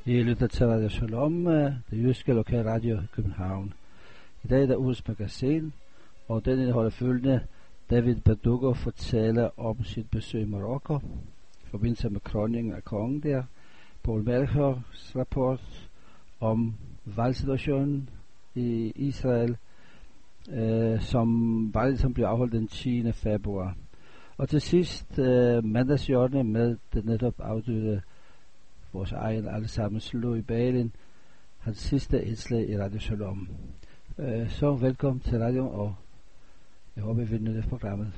I lytter til Radio Shalom, det jyske lokale radio i København. I dag er der ugens magasin, og den indeholder følgende: David Badugo fortæller om sit besøg i Marokko i forbindelse med kroningen af kongen der. Paul Melchers rapport om valgsituationen i Israel, som blev afholdt den 10. februar. Og til sidst mandagshjørne med den netop afdøde vores egen allesammen Louis Balin, hans sidste indslag i Radio Shalom. Så velkommen til radio, og jeg håber, I vil nyde programmet.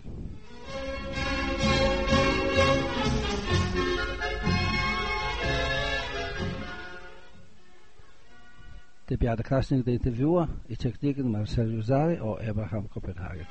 Det er Bjarne Krasnik, der interviewer, i teknikken Marcel Rosari og Abraham Copenhagen.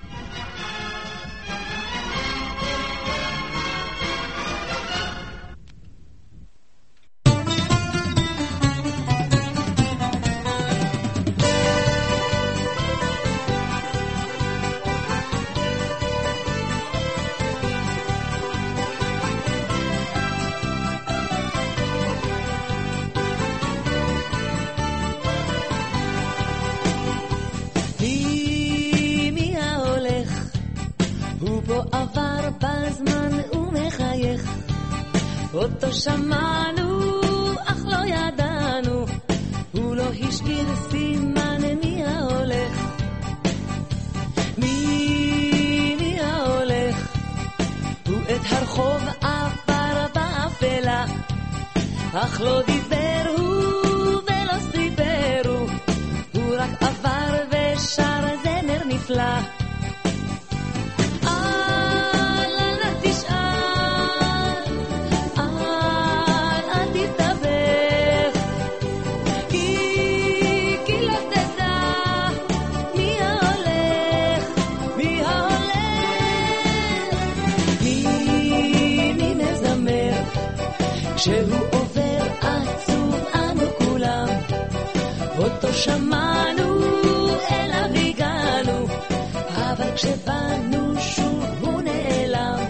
אותו שמענו, אך לא ידענו, הוא לא השאיר סימן מי ההולך. מי ההולך? הוא את הרחוב עבר באפלה, אך לא דיבר הוא ולא סיפר הוא רק עבר ושר זמר נפלא. כשהוא עובר עצוב אנו כולם, אותו שמענו אליו הגענו, אבל כשבאנו שוב הוא נעלם.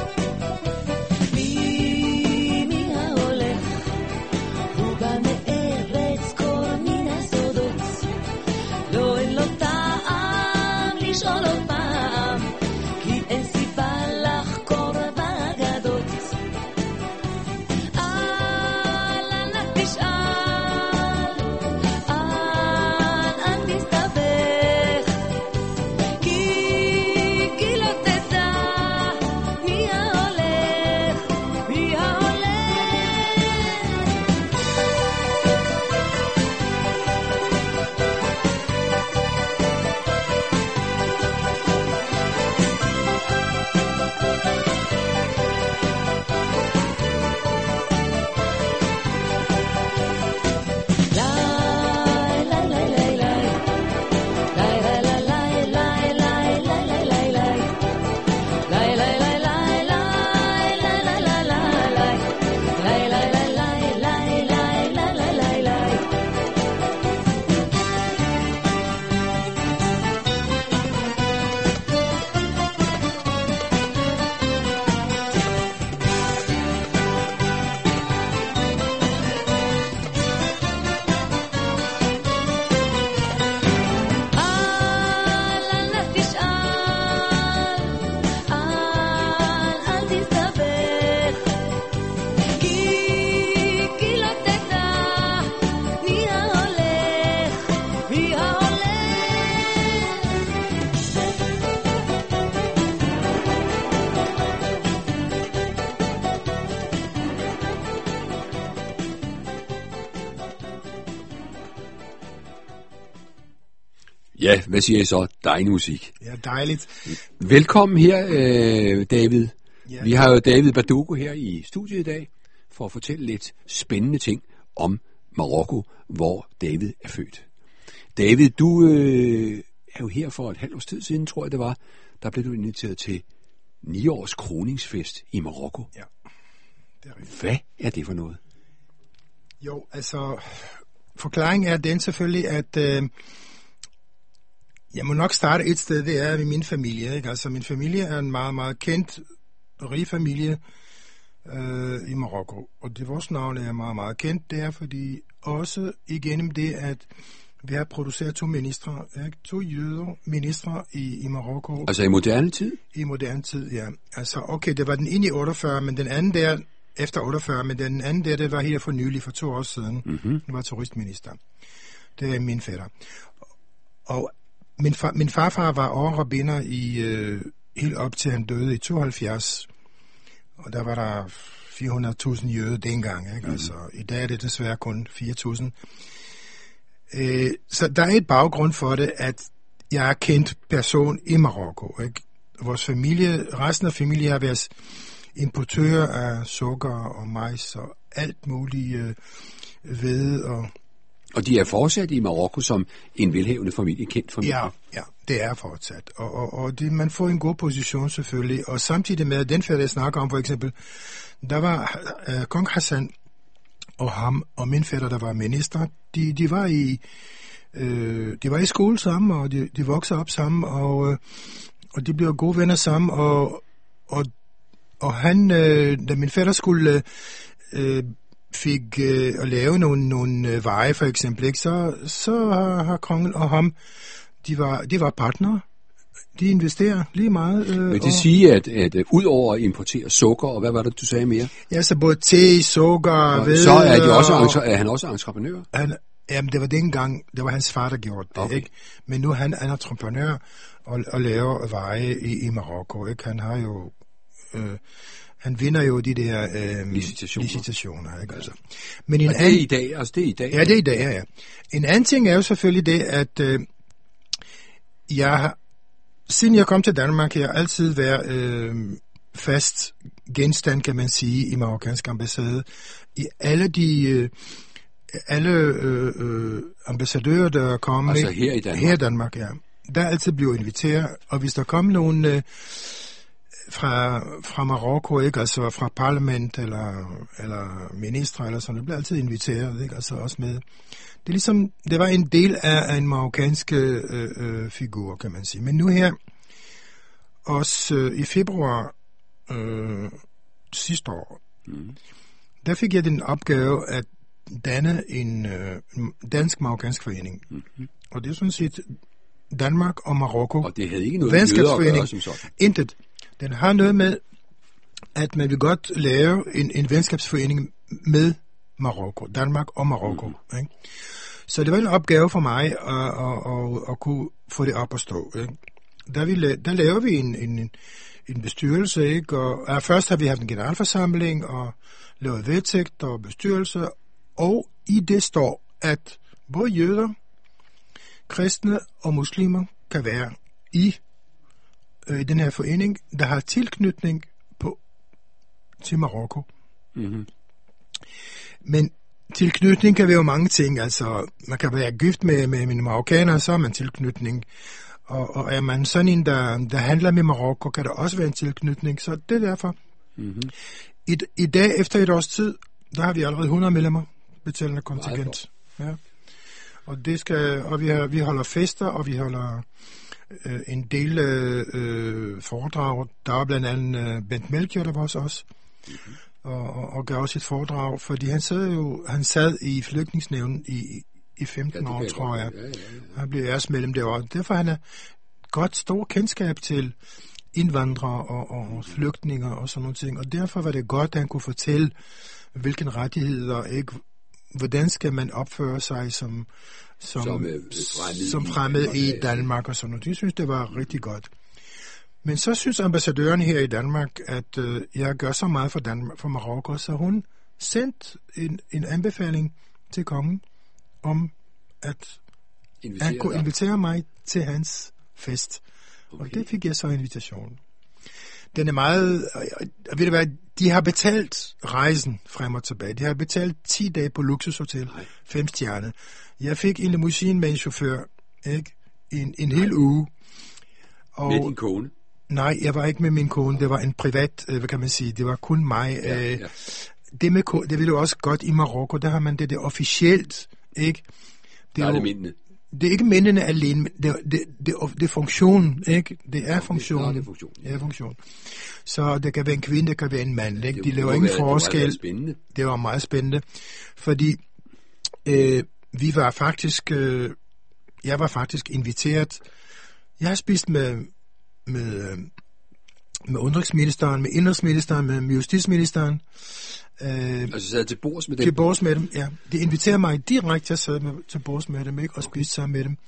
מי ההולך? הוא בא מארץ כל מן הסודות, לא אין לו טעם לשאול עוד פעם, כי אין סיבה לחקור באגדות. Ja, hvad siger I så? Dejlig musik. Ja, dejligt. Velkommen her, David. Ja. Vi har jo David Badugo her i studiet i dag, for at fortælle lidt spændende ting om Marokko, hvor David er født. David, du er jo her for et halvt års tid siden, tror jeg det var. Der blev du inviteret til 9 års kroningsfest i Marokko. Ja, det er rigtigt. Hvad er det for noget? Jo, altså, forklaringen er den selvfølgelig, at jeg må nok starte et sted, det er i min familie. Ikke? Altså, min familie er en meget, meget kendt og rig familie i Marokko. Og det vores navn er meget, meget kendt. Det er fordi også igennem det, at vi har produceret 2 ministre, ikke? 2 jøder ministre i Marokko. Altså i moderne tid? I moderne tid, ja. Altså, okay, det var den ene i 48, men den anden der, efter 48, men den anden der, det var her for nylig, for 2 år siden. Det var turistminister. Det er min fætter. Og min farfar var overrabbiner i helt op til han døde i 72. Og der var der 400.000 jøder dengang, ikke? Altså, i dag er det desværre kun 4.000. Så der er et baggrund for det, at jeg er kendt person i Marokko, ikke? Vores familie, resten af familien har været importører af sukker og majs og alt muligt hvede Og de er fortsat i Marokko som en velhavende familie, kendt familie? Ja, det er fortsat. Og det, man får en god position selvfølgelig. Og samtidig med den færd, jeg snakker om, for eksempel, der var kong Hassan og ham og min fætter, der var minister, de var i skole sammen, og de voksede op sammen, og de blev gode venner sammen, og han, da min fætter skulle fik at lave nogle veje, for eksempel, ikke? Så har kongen og ham, de var partnere. De investerer lige meget. Vil det sige, at ud over at importere sukker, og hvad var det, du sagde mere? Ja, så både te, sukker, hvede... Så er han også entreprenør? Jamen, det var dengang, det var hans far, der gjorde det, okay. Ikke? Men nu han er entreprenør og laver veje i Marokko, ikke? Han har jo... han vinder jo de der licitationer, ikke? Altså. Men det er i dag, altså det er i dag? Ja, det er i dag, ja. En anden ting er jo selvfølgelig det, at siden jeg kom til Danmark, jeg har altid været fast genstand, kan man sige, i marokkansk ambassade. I alle de ambassadører, der kommer... Altså her i Danmark? Her i Danmark, ja. Der er altid blevet inviteret, og hvis der kom nogen... fra Marokko, ikke? Altså fra parlament eller ministre eller sådan, det blev altid inviteret, ikke? Altså også med. Det er ligesom, det var en del af en marokkansk figur, kan man sige. Men nu her, også i februar sidste år, der fik jeg den opgave at danne en dansk-marokkansk forening. Og det er sådan set Danmark og Marokko. Og det havde ikke noget med jøder at gøre som sådan? Intet. Den har noget med, at man vil godt lave en venskabsforening med Marokko, Danmark og Marokko. Ikke? Så det var en opgave for mig at kunne få det op at stå. Ikke? Der laver vi en bestyrelse, ikke? Og først har vi haft en generalforsamling og lavet vedtægt og bestyrelse, og i det står, at både jøder, kristne og muslimer kan være i den her forening, der har tilknytning til Marokko. Men tilknytning kan være jo mange ting. Altså, man kan være gift med mine marokkanere, så har man tilknytning. Og er man sådan en, der handler med Marokko, kan der også være en tilknytning. Så det er derfor. I dag, efter et års tid, der har vi allerede 100 medlemmer betalende kontingent. Ja. Og vi holder fester, og vi holder en del foredrag. Der var blandt andet Bent Melchior, der var også, og gav også et foredrag, fordi han sad i flygtningsnævnen i 15 år, tror jeg. Han blev æresmedlem derovre. Derfor han er godt stor kendskab til indvandrere og flygtninger og sådan nogle ting. Og derfor var det godt, at han kunne fortælle, hvilke rettigheder, ikke? Hvordan skal man opføre sig som fremmed i Danmark og sådan noget. De synes, det var rigtig godt. Men så synes ambassadøren her i Danmark, at jeg gør så meget for Marokko, så hun sendte en anbefaling til kongen om, at han kunne invitere mig til hans fest. Okay. Og det fik jeg så invitationen. Den er meget... Ved du hvad, de har betalt rejsen frem og tilbage. De har betalt 10 dage på luksushotel, 5 stjerner. Jeg fik en limousine med en chauffør, ikke? En hel uge. Og med din kone? Nej, jeg var ikke med min kone. Det var en privat, hvad kan man sige, det var kun mig. Ja. Det ville jo også godt i Marokko, der har man det officielt, ikke? Der er det mindende. det er ikke mændene alene, det er funktionen, ikke? Det er funktionen. Det er funktion. Det er funktion. Så det kan være en kvinde, det kan være en mand, ikke? De laver ingen forskel. Det var meget spændende, fordi vi var faktisk, jeg var faktisk inviteret. Jeg har spist med udenrigsministeren, med indrigsministeren, med justitsministeren. Altså sad til bords med dem? Til bords med dem, ja. De inviterede mig direkte til at sidde til bords med dem, ikke? Og spise sammen med dem.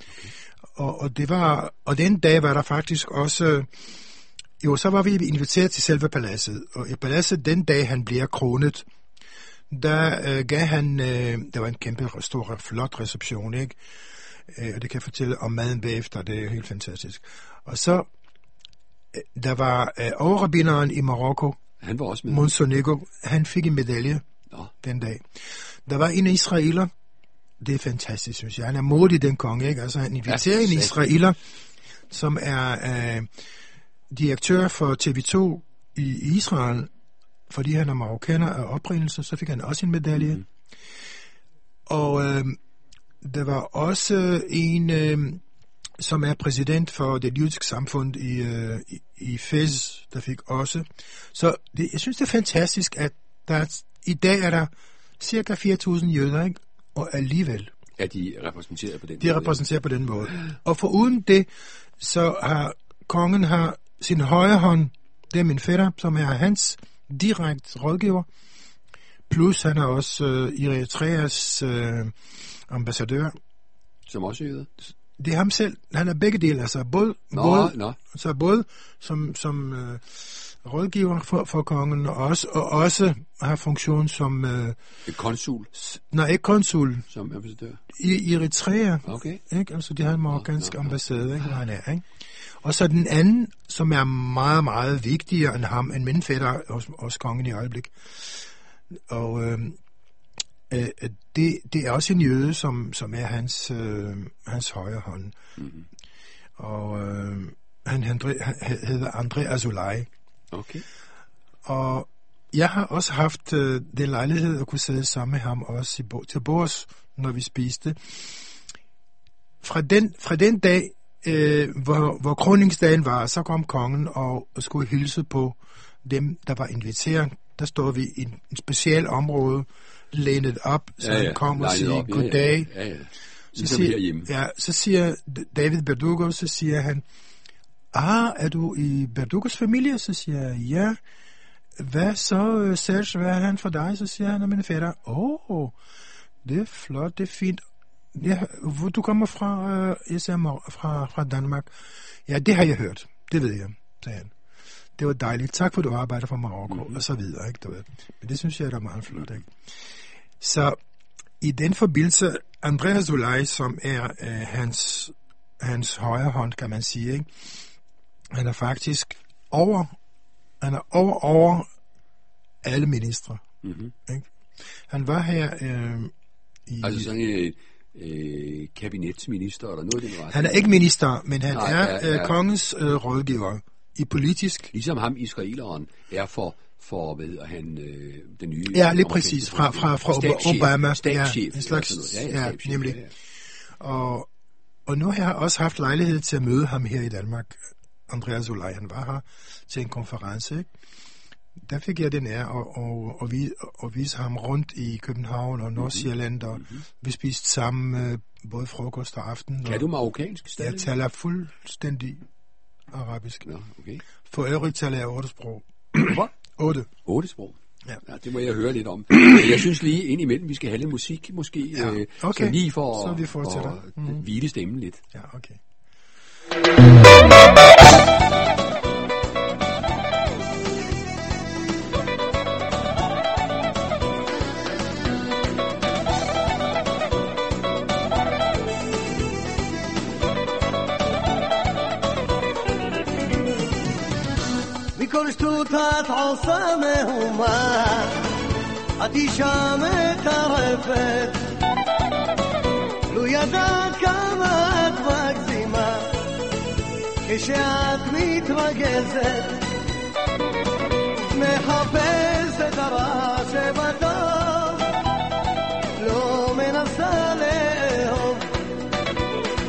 Og den dag var der faktisk også... så var vi inviteret til selve paladset. Og i paladset, den dag han bliver kronet, der gav han... der var en kæmpe, stor, flot reception, ikke? Og det kan jeg fortælle om maden bagefter, det er helt fantastisk. Og så... Der var overrabbineren i Marokko, han var også med. Monsonego, han fik en medalje den dag. Der var en israeler, det er fantastisk, synes jeg. Han er modig, den konge, ikke? Altså, han inviterer en israeler, som er direktør for TV2 i Israel, fordi han er marokkaner af oprindelse, så fik han også en medalje. Mm. Og der var også en... som er præsident for det jødiske samfund i Fez, der fik også. Så jeg synes, det er fantastisk, at i dag er der cirka 4.000 jøder, ikke? Og alligevel. Er de repræsenteret på den måde? De er repræsenteret på den måde. Og foruden det, så har kongen sin højre hånd, det er min fætter, som er hans direkte rådgiver, plus han er også Eritreas ambassadør. Som også er jøder? Det er ham selv. Han er begge dele, altså både som rådgiver for kongen, og også har funktion som... et konsul? Nej, ikke konsul. Som ambassadør? I Eritrea. Okay. Ikke? Altså, de har en marokkansk ambassade, ikke? Hvor han er, ikke? Og så den anden, som er meget, meget vigtigere end ham, end min fætter hos kongen i øjeblik. Og... det er også en jøde, som er hans højre hånd. Mm-hmm. Og han hedder André Azoulay. Okay. Og jeg har også haft den lejlighed at kunne sidde sammen med ham også til bords, når vi spiste. Fra den dag, hvor kroningsdagen var, så kom kongen og skulle hilse på dem, der var inviteret. Der står vi i en speciel område, lænet op, så han kom og siger goddag. Så siger David Berdugo, så siger han, er du i Berdugos familie? Så siger jeg, ja. Hvad så, Serge, hvad er han for dig? Så siger han, og min fætter, det er flot, det er fint. Ja, hvor du kommer fra, jeg siger fra Danmark. Ja, det har jeg hørt, det ved jeg, sagde han. Det var dejligt. Tak for, at du arbejder for Marokko, og så videre, ikke? Du ved. Men det synes jeg, der er meget flot, ikke? Så i den forbindelse, André Azoulay, som er hans højre hånd, kan man sige, ikke? Han er faktisk over alle ministre. Mm-hmm. Ikke? Han var her altså sådan kabinetsminister eller noget af den ret? Han er ikke minister, men han er kongens rådgiver i politisk. Ligesom ham israeleren er for hvad hedder han, den nye... Ja, lige præcis, fra Obama. Statschef. En slags, nemlig. Ja. Og nu har jeg også haft lejlighed til at møde ham her i Danmark. André Azoulay, han var her til en konference, ikke? Der fik jeg den ære at vise ham rundt i København og Nordsjælland, og vi spiste sammen både frokost og aften. Kan du marokkansk stadig? Jeg taler fuldstændig arabisk. Nå, okay. For øvrigt taler jeg 8 sprog. Hvad? 8. 8 sprog? Ja. Det må jeg høre lidt om. Jeg synes lige indimellem, vi skal have lidt musik, måske. Ja, okay. Så lige for så vi fortsætter. At hvile stemmen lidt. Ja, okay. بكل شتوتات عصامهما عدي شامت عرفت لو يدك ما تبقزما كشات مترقزت محبس دراس بدام لو من السالهم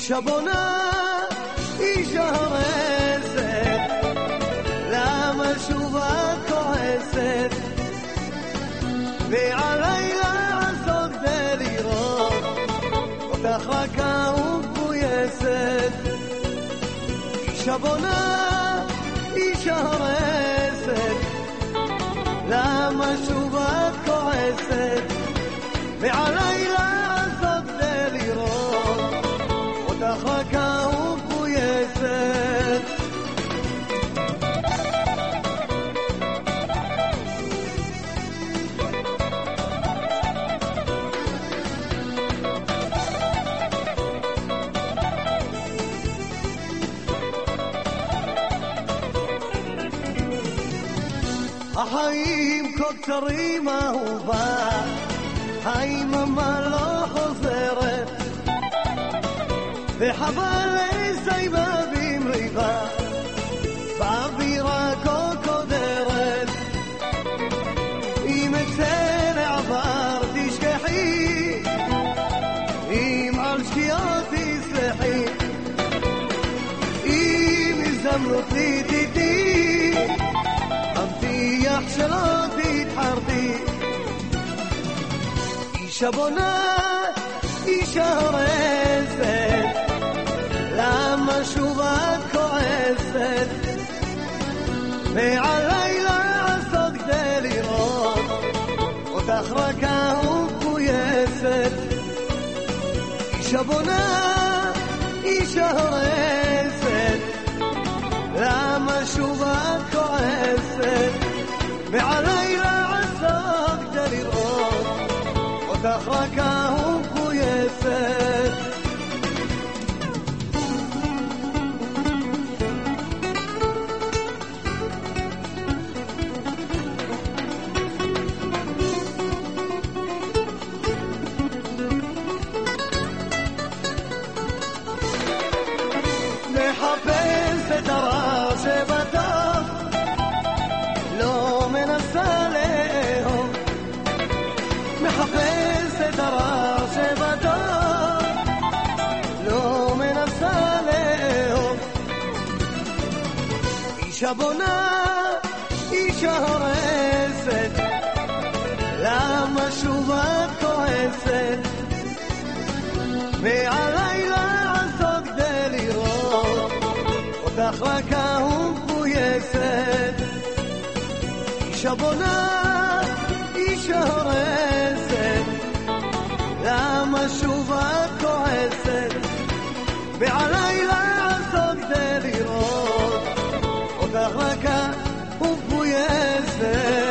شبونه يجهرزت لما اشوفك كويست بعليلة عصد دليران وتخرك وكويست شبونه يجهرزت لما اشوفك كويست بعليلة عصد دليران وتخرك وكويست أحييم كتري ما هو با هاي ماما لو حضرت في حبالي سايبة بمريبا بعبي راكو كودرت إيمتين عبار تشكحي إيم عالشكياتي سلحي إيم الزمرتي تيتي يحشراتي تحرتي يشبونا يشهرزت لما شوفك كويست بعليلة عصد دليران وتخرك وكويست يشبونا يشهرزت لما شوفك كويست بعليلة عصاك دليران وتخرك وكويست محبس دراسة بطاق لو من السالهم محبس دراسة بطاق لو من السالهم يشبونا يشهرزت لما شوفك كويست بعليلة عصد دليران وتخرك وكويست شبونا يشهرزت لما اشوفك كويست بعليلة عصد دليران وتخرك وكويست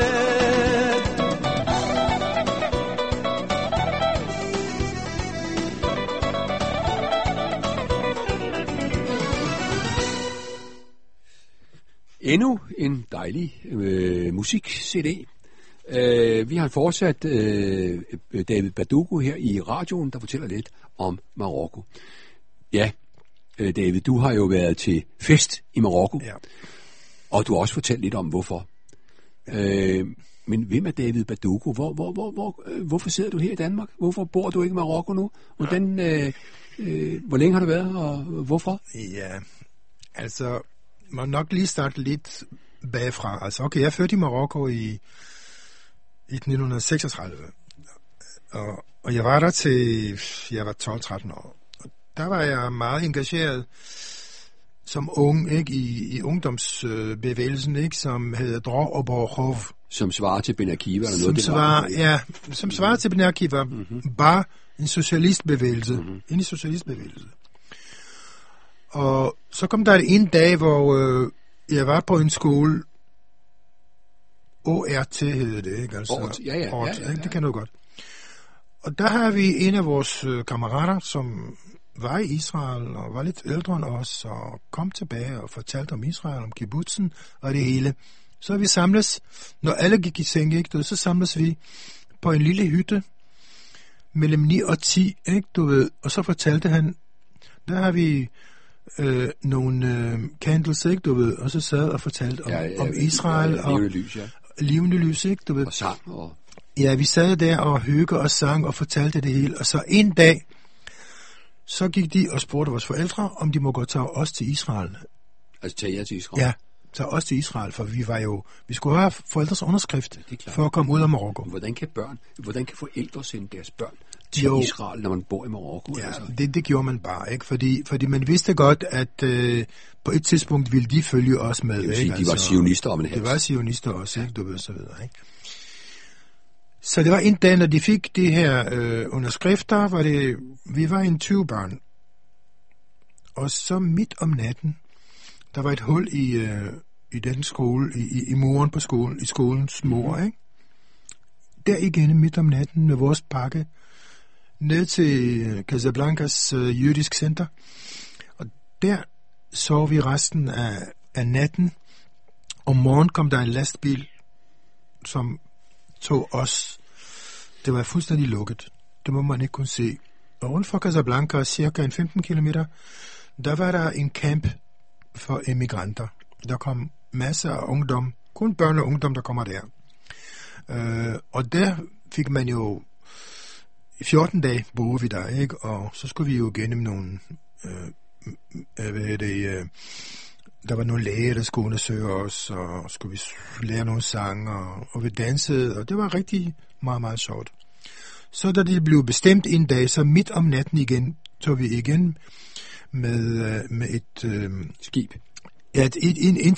Endnu en dejlig musik-CD. Vi har fortsat David Bardugho her i radioen, der fortæller lidt om Marokko. Ja, David, du har jo været til fest i Marokko, Ja. og du har også fortalt lidt om hvorfor. Men hvem er David Bardugho? Hvorfor sidder du her i Danmark? Hvorfor bor du ikke i Marokko nu? Hvor længe har du været, og hvorfor? Ja, altså, man nok lige starte lidt bagfra. Altså, okay, jeg er født i Marokko i 1936, og jeg var der til jeg var 12-13 år. Og der var jeg meget engageret som ung, ikke, i ungdomsbevægelsen, ikke, som hedder Drog og Borkhov. Som svarer til Ben Akiva eller noget? Som svarer til Ben Akiva, bare en socialistbevægelse. En socialistbevægelse. Og så kom der en dag, hvor jeg var på en skole, ORT hedder det, ikke? Altså, ORT, ja. Det kan du godt. Og der har vi en af vores kammerater, som var i Israel og var lidt ældre end os, og kom tilbage og fortalte om Israel, om kibbutzen og det hele. Så vi samles, når alle gik i seng, ikke, så samles vi på en lille hytte mellem 9 og 10, ikke, du ved. Og så fortalte han, der har vi nogle candles, ikke, du ved, og så sad og fortalte om Israel og levende lys, ikke, du ved. Og sang og... Ja, vi sad der og hyggede og sang og fortalte det hele. Og så en dag, så gik de og spurgte vores forældre, om de må godt tage os til Israel. Altså tage jer til Israel? Ja, tage os til Israel, for vi skulle have forældres underskrift for at komme ud af Marokko. Hvordan kan forældre sende deres børn til Israel, når man bor i Marokko? Ja, det gjorde man bare, ikke? Fordi man vidste godt, at på et tidspunkt ville de følge os med. Det vil sige, de var zionister om en hals. Det var zionister også, ikke? Du ved, så videre, ikke? Så det var en dag, når de fik de her underskrifter, vi var en 20 børn. Og så midt om natten, der var et hul i den skole, i muren på skolen, i skolens mur, ikke? Der igen midt om natten med vores pakke, ned til Casablancas jødisk center. Og der sov vi resten af natten. Om morgenen kom der en lastbil, som tog os. Det var fuldstændig lukket. Det må man ikke kunne se. Og rundt for Casablanca, cirka en 15 kilometer, der var der en camp for emigranter. Der kom masser af ungdom, kun børn og ungdom, der kommer der. Og der fik man jo 14 dage boede vi der, ikke? Og så skulle vi jo gennem nogle, der var nogle læger, der skulle undersøge os, og skulle vi lære nogle sange, og vi dansede, og det var rigtig meget, meget sjovt. Så da det blev bestemt en dag, så midt om natten igen, tog vi igen med et skib. Ja, ind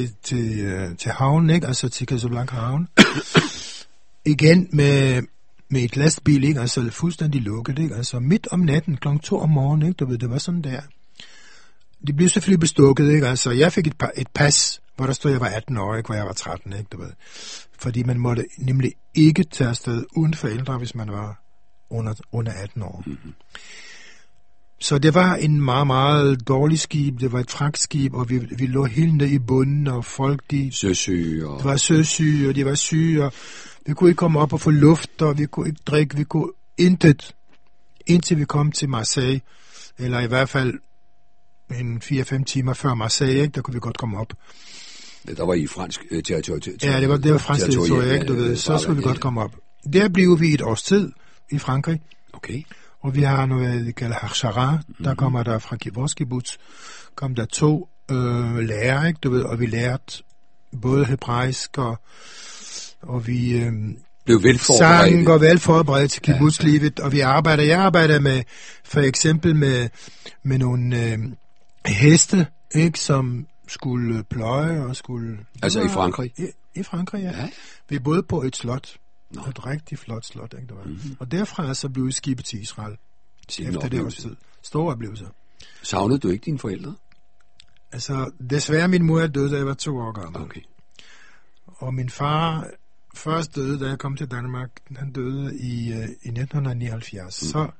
til havnen, ikke? Altså til Casablanca havn. Igen med et lastbil, ikke? Altså fuldstændig lukket, ikke? Altså midt om natten, kl. 2 om morgenen, ikke? Du ved, det var sådan der. Det blev selvfølgelig bestukket, ikke? Altså jeg fik et pas, hvor der stod, at jeg var 18 år, ikke? Hvor jeg var 13, ikke? Du ved. Fordi man måtte nemlig ikke tage afsted uden forældre, hvis man var under 18 år. Mm-hmm. Så det var en meget, meget dårlig skib. Det var et fragtskib, og vi lå helt nede i bunden, og folk, søsyge. Det var søsyge, og de var syge, og vi kunne ikke komme op og få luft, og vi kunne ikke drikke, vi kunne intet, indtil vi kom til Marseille, eller i hvert fald en 4-5 timer før Marseille, ikke? Der kunne vi godt komme op. Der var i fransk territorium. Ja, det var fransk territorium, ikke? Du ved, så skulle vi godt komme op. Der blev vi et års tid i Frankrig. Okay. Og vi har noget, vi kalder Hachara, der kommer der fra vores kibbutz, kom der 2 lærere, ikke, du ved, og vi lærte både hebraisk, og vi blev sang og velforberedt til kibbutzlivet, og jeg arbejder med, for eksempel med nogle heste, ikke, som skulle pløje og skulle... Altså i Frankrig? I Frankrig, ja. Vi boede på et slot. Et rigtig flot slot, ikke? Mm-hmm. Og derfra så blev vi skibet til Israel. Efter det års tid. Store oplevelser. Savnede du ikke dine forældre? Altså, desværre min mor er død, da jeg var 2 år gammel. Okay. Og min far først døde, da jeg kom til Danmark. Han døde i 1979. Mm.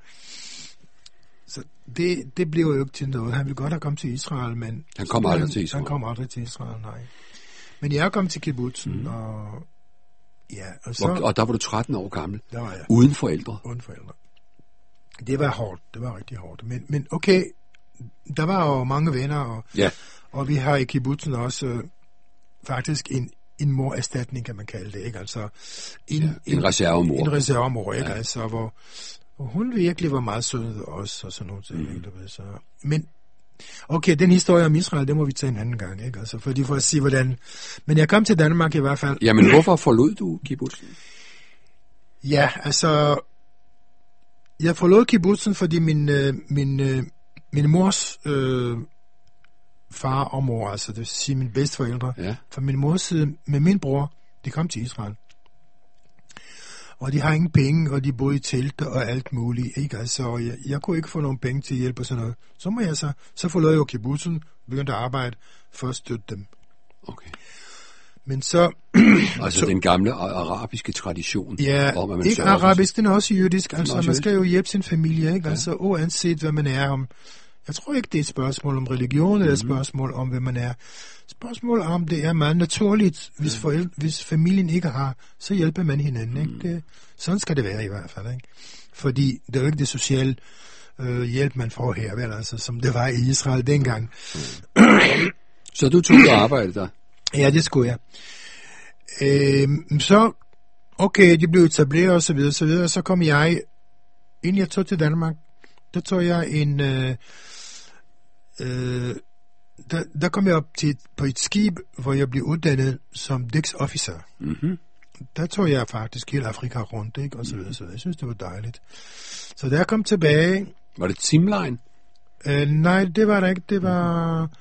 Så det blev jo ikke til noget. Han ville godt have kommet til Israel, men... Han kom aldrig til Israel? Han kom aldrig til Israel, nej. Men jeg kom til kibbutzen, og... Ja, og der var du 13 år gammel? Der var jeg. Uden forældre? Uden forældre. Det var hårdt. Det var rigtig hårdt. Men okay, der var jo mange venner, og vi har i kibbutzen også faktisk en morerstatning, kan man kalde det, ikke? Altså en reservemor. En reservemor, ikke? Ja. Altså, hvor hun virkelig var meget sød ved os, og sådan noget ting, ikke? Du ved, så. Men okay, den historie om Israel, det må vi tage en anden gang, ikke? Altså, for at sige, hvordan... Men jeg kom til Danmark i hvert fald. Jamen, hvorfor forlod du kibbutzen? Ja, altså... Jeg forlod kibbutzen, fordi min mors far og mor, altså det vil sige mine bedsteforældre, fra min mors side med min bror, de kom til Israel. Og de har ingen penge, og de boede i telte og alt muligt, ikke? Altså, jeg kunne ikke få nogen penge til hjælp og sådan noget. Så må jeg så forlod jeg jo kibbutzen, begyndte at arbejde for at støtte dem. Okay. Men så... altså den gamle arabiske tradition. Ja, om, at man ikke arabisk, den er også jydisk. Altså, man skal jo hjælpe sin familie, ikke? Ja. Altså, uanset hvad man er om... Jeg tror ikke, det er et spørgsmål om religion, eller et spørgsmål om, hvad man er. Spørgsmål om, det er meget naturligt. Hvis familien ikke har, så hjælper man hinanden, ikke? Sådan skal det være i hvert fald, ikke? Fordi det er jo ikke det sociale hjælp, man får her, vel? Altså, som det var i Israel dengang. Så du tog og arbejdede der? Ja, det skulle jeg. Så, okay, de blev etableret og så videre, så kom jeg, inden jeg tog til Danmark, der tog jeg en... Der kom jeg op på et skib, hvor jeg blev uddannet som dæksofficer. Mm-hmm. Der tog jeg faktisk hele Afrika rundt, ikke? Og så videre, så jeg synes, det var dejligt. Så da jeg kom tilbage... Var det Timline? Nej, det var der ikke. Det var...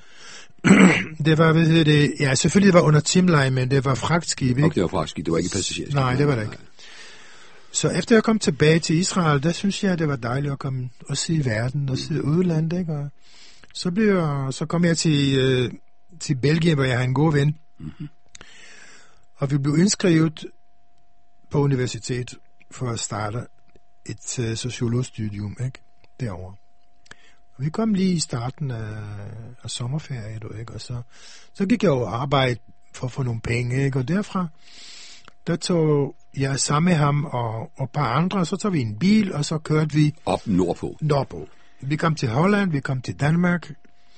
hvad hedder det? Ja, selvfølgelig det var under Timline, men det var fragtskib, ikke? Okay, det var fragtskib, det var ikke passagerskib. Nej, det var det ikke. Så efter jeg kom tilbage til Israel, der synes jeg, det var dejligt at komme og se verden og se udlandet, ikke? Og så kom jeg til Belgien, hvor jeg har en god ven. Mm-hmm. Og vi blev indskrevet på universitet for at starte et sociologstudium, ikke? Derovre. Og vi kom lige i starten af sommerferien, ikke? Og så gik jeg over arbejde for at få nogle penge, ikke? Og derfra, der tog jeg sammen med ham og et par andre, og så tog vi en bil, og så kørte vi... Op nordpå. Vi kom til Holland, vi kom til Danmark,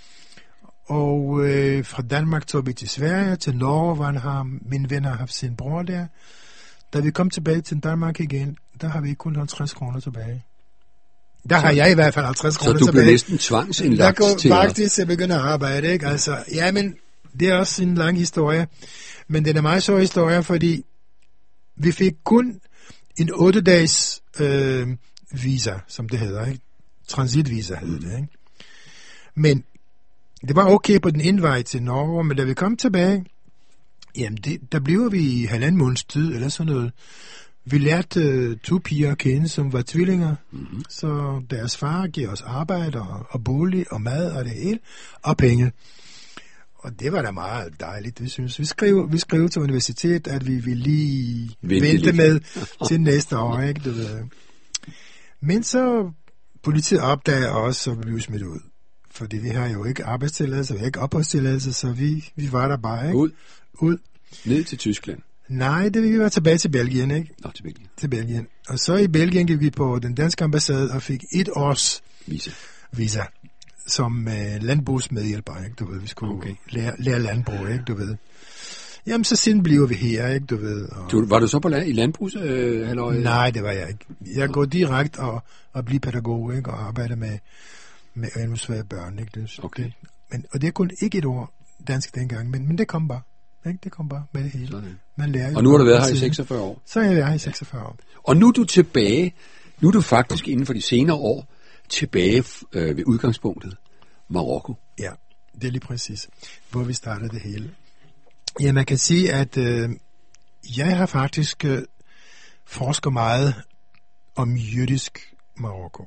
og fra Danmark tog vi til Sverige, til Norge, hvor min ven har haft sin bror der. Da vi kom tilbage til Danmark igen, der har vi kun 50 kroner tilbage. Der har jeg i hvert fald 50 kroner tilbage. Så du blev næsten tvangsindlagt til... Der kunne faktisk begynde at arbejde, ikke? Altså, ja, men det er også en lang historie. Men det er en meget sjov historie, fordi vi fik kun en 8-dages visa, som det hedder, ikke? Transitvisa hedder det, ikke? Men det var okay på den indvej til Norge, men da vi kom tilbage, jamen der blev vi i 1,5 måneds tid, eller sådan noget. Vi lærte 2 piger at kende, som var tvillinger, så deres far giver os arbejde og bolig og mad og det hele, og penge. Og det var da meget dejligt, vi synes. Vi skrev til universitet, at vi ville lige vente med til næste år, ikke? Du ved. Men så politiet opdager os, og vi blev smidt ud. Fordi vi har jo ikke arbejdstilladelse, vi har ikke opholdstilladelse, så vi var der bare, ikke? Ud. Ned til Tyskland? Nej, vi var tilbage til Belgien, ikke? Nå, til Belgien. Til Belgien. Og så i Belgien gik vi på den danske ambassade og fik 1 års visa som landbrugsmedhjælper, ikke? Du ved, vi skulle lære landbrug, ikke? Du ved. Jamen, så siden bliver vi her, ikke? Du ved. Og... Var du så på i landbrugs? Nej, det var jeg ikke. Jeg går direkte og bliver pædagog, ikke? Og arbejder med endnu svære børn, ikke? Det, okay. Og det er kun ikke 1 år dansk dengang, men det kom bare. Ikke? Det kom bare med det hele. Sådan. Man lærer og nu har du været her i 46 år? Så har jeg været her i 46 år. Og nu er du tilbage, nu er du faktisk inden for de senere år tilbage ved udgangspunktet, Marokko. Ja, det er lige præcis, hvor vi startede det hele. Ja, man kan sige, at jeg har faktisk forsket meget om jødisk Marokko.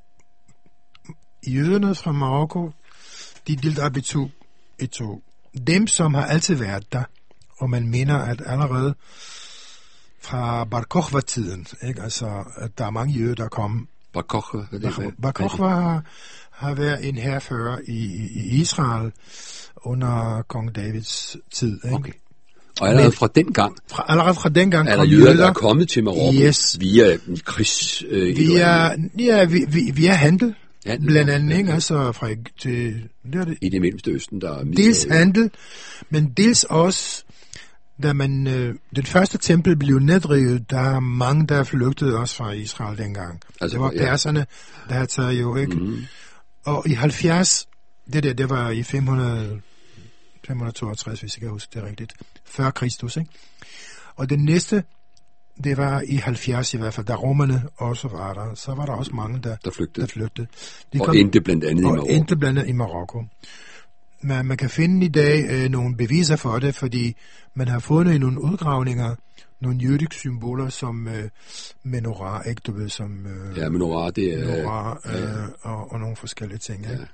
Jøderne fra Marokko, de delte op i to. Dem, som har altid været der, og man mener, at allerede fra Bar Kokhba-tiden, ikke? Altså, at der er mange jøder, der kom. Bar Kokhba har været en hærfører i Israel under kong Davids tid, ikke? Okay. Og allerede fra den gang kom der jøder, der er kommet til Marokko via krigs... via handel. Blandt andet, ikke? Altså fra i det mellemste østen, der er... Dels handel, men dels også, da man... den første tempel blev nedrevet, der er mange, der flygtede også fra Israel dengang. Altså, det var perserne, der havde taget jo, ikke? Mm-hmm. Og i 70, det var i 562, hvis jeg kan huske det rigtigt, før Kristus, ikke? Og det næste, det var i 70 i hvert fald, da romerne også var der. Så var der også mange, der flygtede. Endte blandt andet i Marokko. Men man kan finde i dag nogle beviser for det, fordi man har fundet i nogle udgravninger nogle jødiske symboler som menorah, ikke? Du ved, som... menorah, det er... Menorah, og nogle forskellige ting, ja.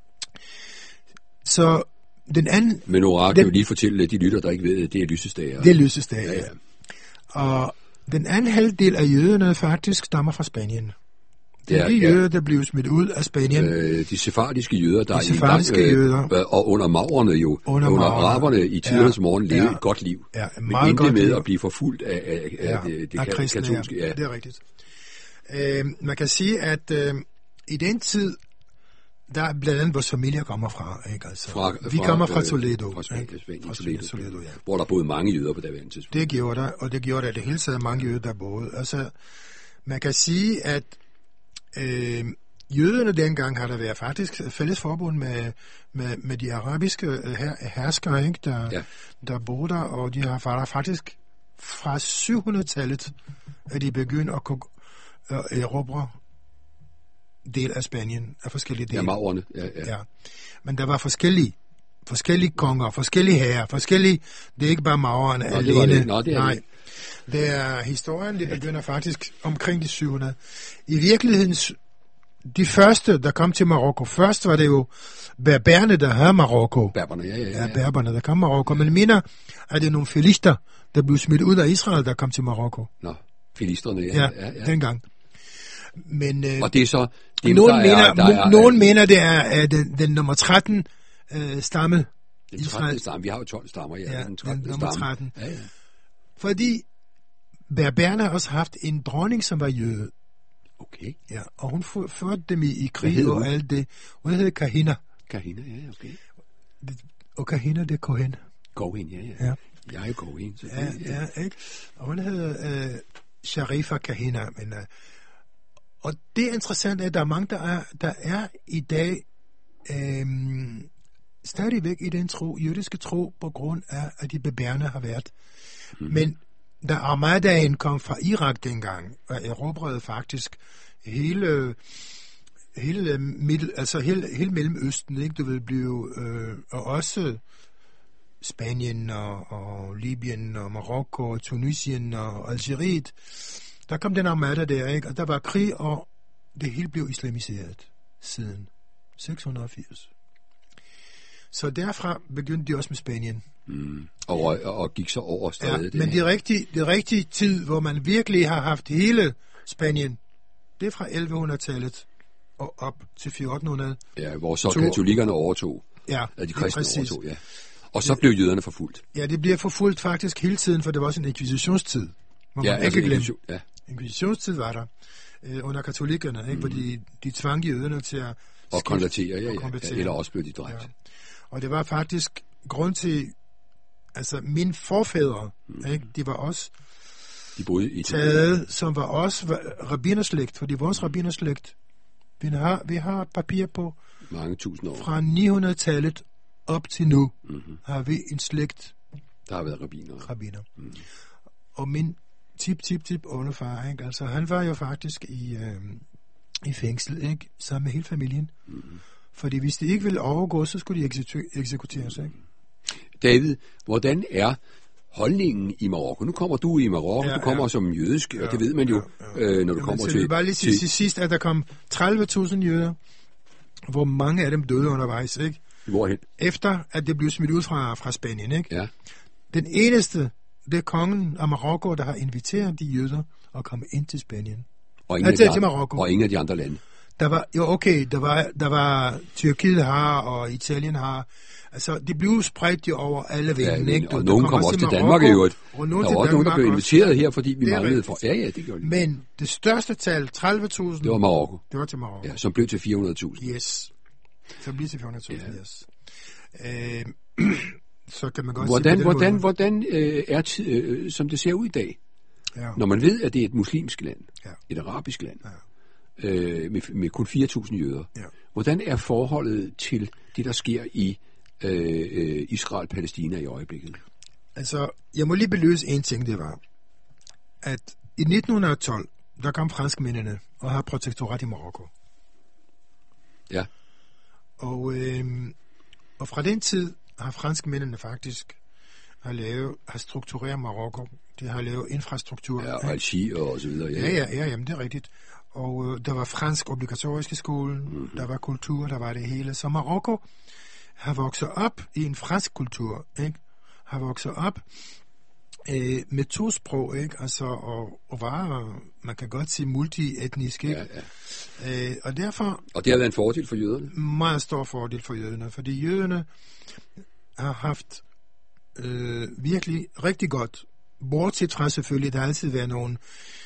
Så den anden... Menorah kan jo lige fortælle de lytter, der ikke ved, det er lysestager. Det er lysestager, ja. Og den anden halvdel af jøderne faktisk stammer fra Spanien. Det er de jøder, der blev smidt ud af Spanien. De sefardiske jøder, der og under maurerne jo, under araberne i tidernes morgen levede et godt liv. Ja, men endte med at blive forfulgt af det katolske. Ja, det er rigtigt. Man kan sige, at i den tid, der blandt andet vores familier kommer fra, ikke? Altså, vi kommer fra Toledo. Fra Toledo, ja. Hvor der boede mange jøder på daværende tidspunkt. Det gjorde der, og det gjorde der det hele taget mange jøder, der boede. Altså, man kan sige, at jøderne dengang har der været faktisk fælles forbund med de arabiske herskere, ikke, der boede der, og de har faktisk fra 700-tallet, at de begyndte at kunne erobre del af Spanien, af forskellige dele. Ja, maurerne. Ja. Men der var forskellige konger, forskellige herrer, det er ikke bare maurerne alene. Nej. Det er historien, det begynder faktisk omkring de 700. I virkeligheden, de første, der kom til Marokko, først var det jo berberne, der havde Marokko. Berberne, ja. Berberne, der kom Marokko. Men mener, at det er nogle filister, der blev smidt ud af Israel, der kom til Marokko. Nå, filisterne, ja. Dengang. Men, og det er så dem, nogen mener, det er den nummer 13 stamme. Den 13. stamme. Vi har jo 12 stammer, ja. Den 13. nummer 13. Ja. Fordi berberne har også haft en dronning, som var jøde. Okay. Ja, og hun førte dem i krig og alt det. Hun hed Kahina. Kahina, ja, okay. Og Kahina, det er Kohen. Kohen, ja. Jeg er jo Kohen. Ja, ikke? Og hun hed Sharifa Kahina. Men, og det er interessant, at der er mange, der er i dag stadigvæk i den jødiske tro, på grund af, at de berberne har været. Men da Armadaen kom fra Irak dengang, og erobrede faktisk hele Mellemøsten, ikke? Det vil blive, og også Spanien og Libyen og Marokko og Tunisien og Algeriet. Der kom den armada der, ikke? Og der var krig, og det hele blev islamiseret siden 680. Så derfra begyndte de også med Spanien. Og gik så over stadig. Ja, men det rigtige tid, hvor man virkelig har haft hele Spanien, det er fra 1100-tallet og op til 1400. Ja, hvor så katolikkerne overtog. Ja, de kristne overtog, ja. Og så blev jøderne forfulgt. Ja, det bliver forfulgt faktisk hele tiden, for det var også en inkvisitionstid. Inkvisitionstid var der under katolikkerne, ikke? Hvor de tvang jøderne til at og konvertere, eller også blev de dræbt. Ja. Og det var faktisk grund til, altså mine forfædre, ikke? De var også taget, som var også rabbinerslægt, fordi vores rabbinerslægt, vi har et papir på mange tusind år. Fra 900-tallet op til nu, har vi en slægt, der har været rabbiner. Og min tip oldefar, ikke? Altså han var jo faktisk i fængsel, ikke? Sammen med hele familien. Fordi hvis de ikke ville overgå, så skulle de eksekuteres, ikke? David, hvordan er holdningen i Marokko? Nu kommer du i Marokko, du kommer som jødisk, og det ved man jo, når du kommer til... Jeg vil bare lige sige til sidst, at der kom 30.000 jøder, hvor mange af dem døde undervejs, ikke? Hvorhen? Efter at det blev smidt ud fra Spanien, ikke? Ja. Den eneste, det er kongen af Marokko, der har inviteret de jøder at komme ind til Spanien. Og ingen af de andre lande. Der var Tyrkiet har, og Italien har. Altså, det blev spredt jo over alle vinde, ikke? Og nogen kom også til Danmark i øvrigt. Der var også nogen, der blev inviteret her, fordi vi manglede for... Ja, det gjorde de. Men det største tal, 30.000... Det var Marokko. Det var til Marokko. Ja, som blev til 400.000. Yes. Som blev til 400.000, yes. Så kan man godt hvordan er som det ser ud i dag, når man ved, at det er et muslimsk land, et arabisk land, med kun 4.000 jøder. Ja. Hvordan er forholdet til det, der sker i Israel-Palæstina i øjeblikket? Altså, jeg må lige belyse en ting, det var, at i 1912, der kom franskmændene og har protektorat i Marokko. Ja. Og fra den tid har franskmændene faktisk har struktureret Marokko. De har lavet infrastruktur. Ja, og Alger og så videre. Ja, jamen, det er rigtigt. Og der var fransk obligatorisk skole, der var kultur, der var det hele. Så Marokko har vokset op i en fransk kultur, ikke? Har vokset op med to sprog, ikke? Altså, og var, man kan godt sige, multietnisk, ikke? Ja. Og derfor... Og det har været en fordel for jøderne? Meget stor fordel for jøderne, fordi jøderne har haft virkelig rigtig godt, bortset fra selvfølgelig, der har altid været nogle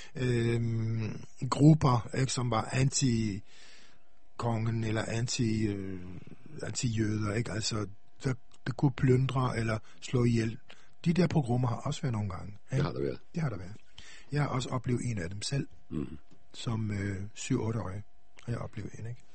grupper, ikke, som var anti-kongen eller anti-jøder, ikke? Altså, der kunne plyndre eller slå ihjel. De der programmer har også været nogle gange. Ikke? Det har der været. Jeg har også oplevet en af dem selv, som 7-8-årig. har jeg oplevet hende, ikke?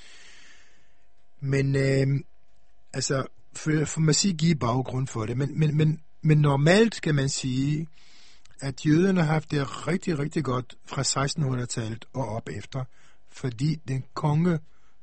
Men altså, for man sige, give baggrund for det, men normalt kan man sige, at jøderne har haft det rigtig, rigtig godt fra 1600-tallet og op efter, fordi den konge,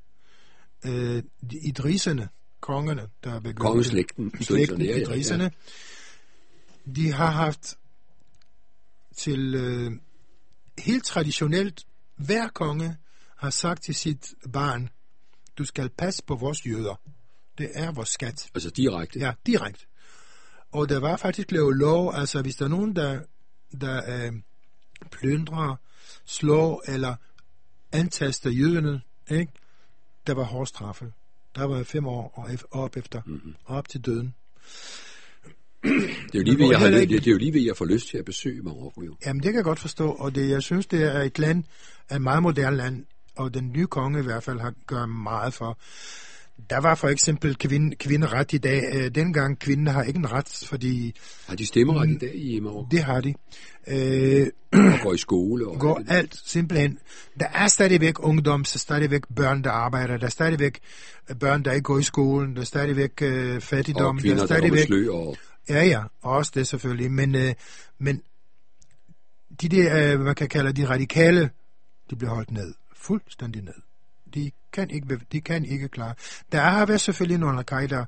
idriserne, kongerne, der begyndte, Kongeslægten, idriserne, de har haft til helt traditionelt, hver konge har sagt til sit barn, du skal passe på vores jøder. Det er vores skat. Altså direkte? Ja, direkte. Og der var faktisk lavet lov, altså hvis der er nogen, der plyndrer, slår eller antaster jøderne, ikke? Der var hård straffe. Der var 5 år og op efter, op til døden. Det er jo lige ved, at jeg får lyst til at besøge Marokko, jo. Jamen, det kan jeg godt forstå, og jeg synes, det er et land, et meget moderne land, og den nye konge i hvert fald har gjort meget for. Der var for eksempel kvinderet i dag. Dengang kvinden har ikke en ret, fordi... Har de stemmeret i dag i Marokko? Det har de. Og går i skole? Og går alt, simpelthen. Der er stadigvæk ungdom, så stadigvæk børn, der arbejder. Der er stadigvæk børn, der ikke går i skolen. Der er stadigvæk fattigdom. Og kvinder, der stadigvæk... slø og... Ja, også det selvfølgelig. Men de der, man kan kalde de radikale, de bliver holdt ned. Fuldstændig ned. De kan ikke klare. Der har været selvfølgelig nogle al-Qaida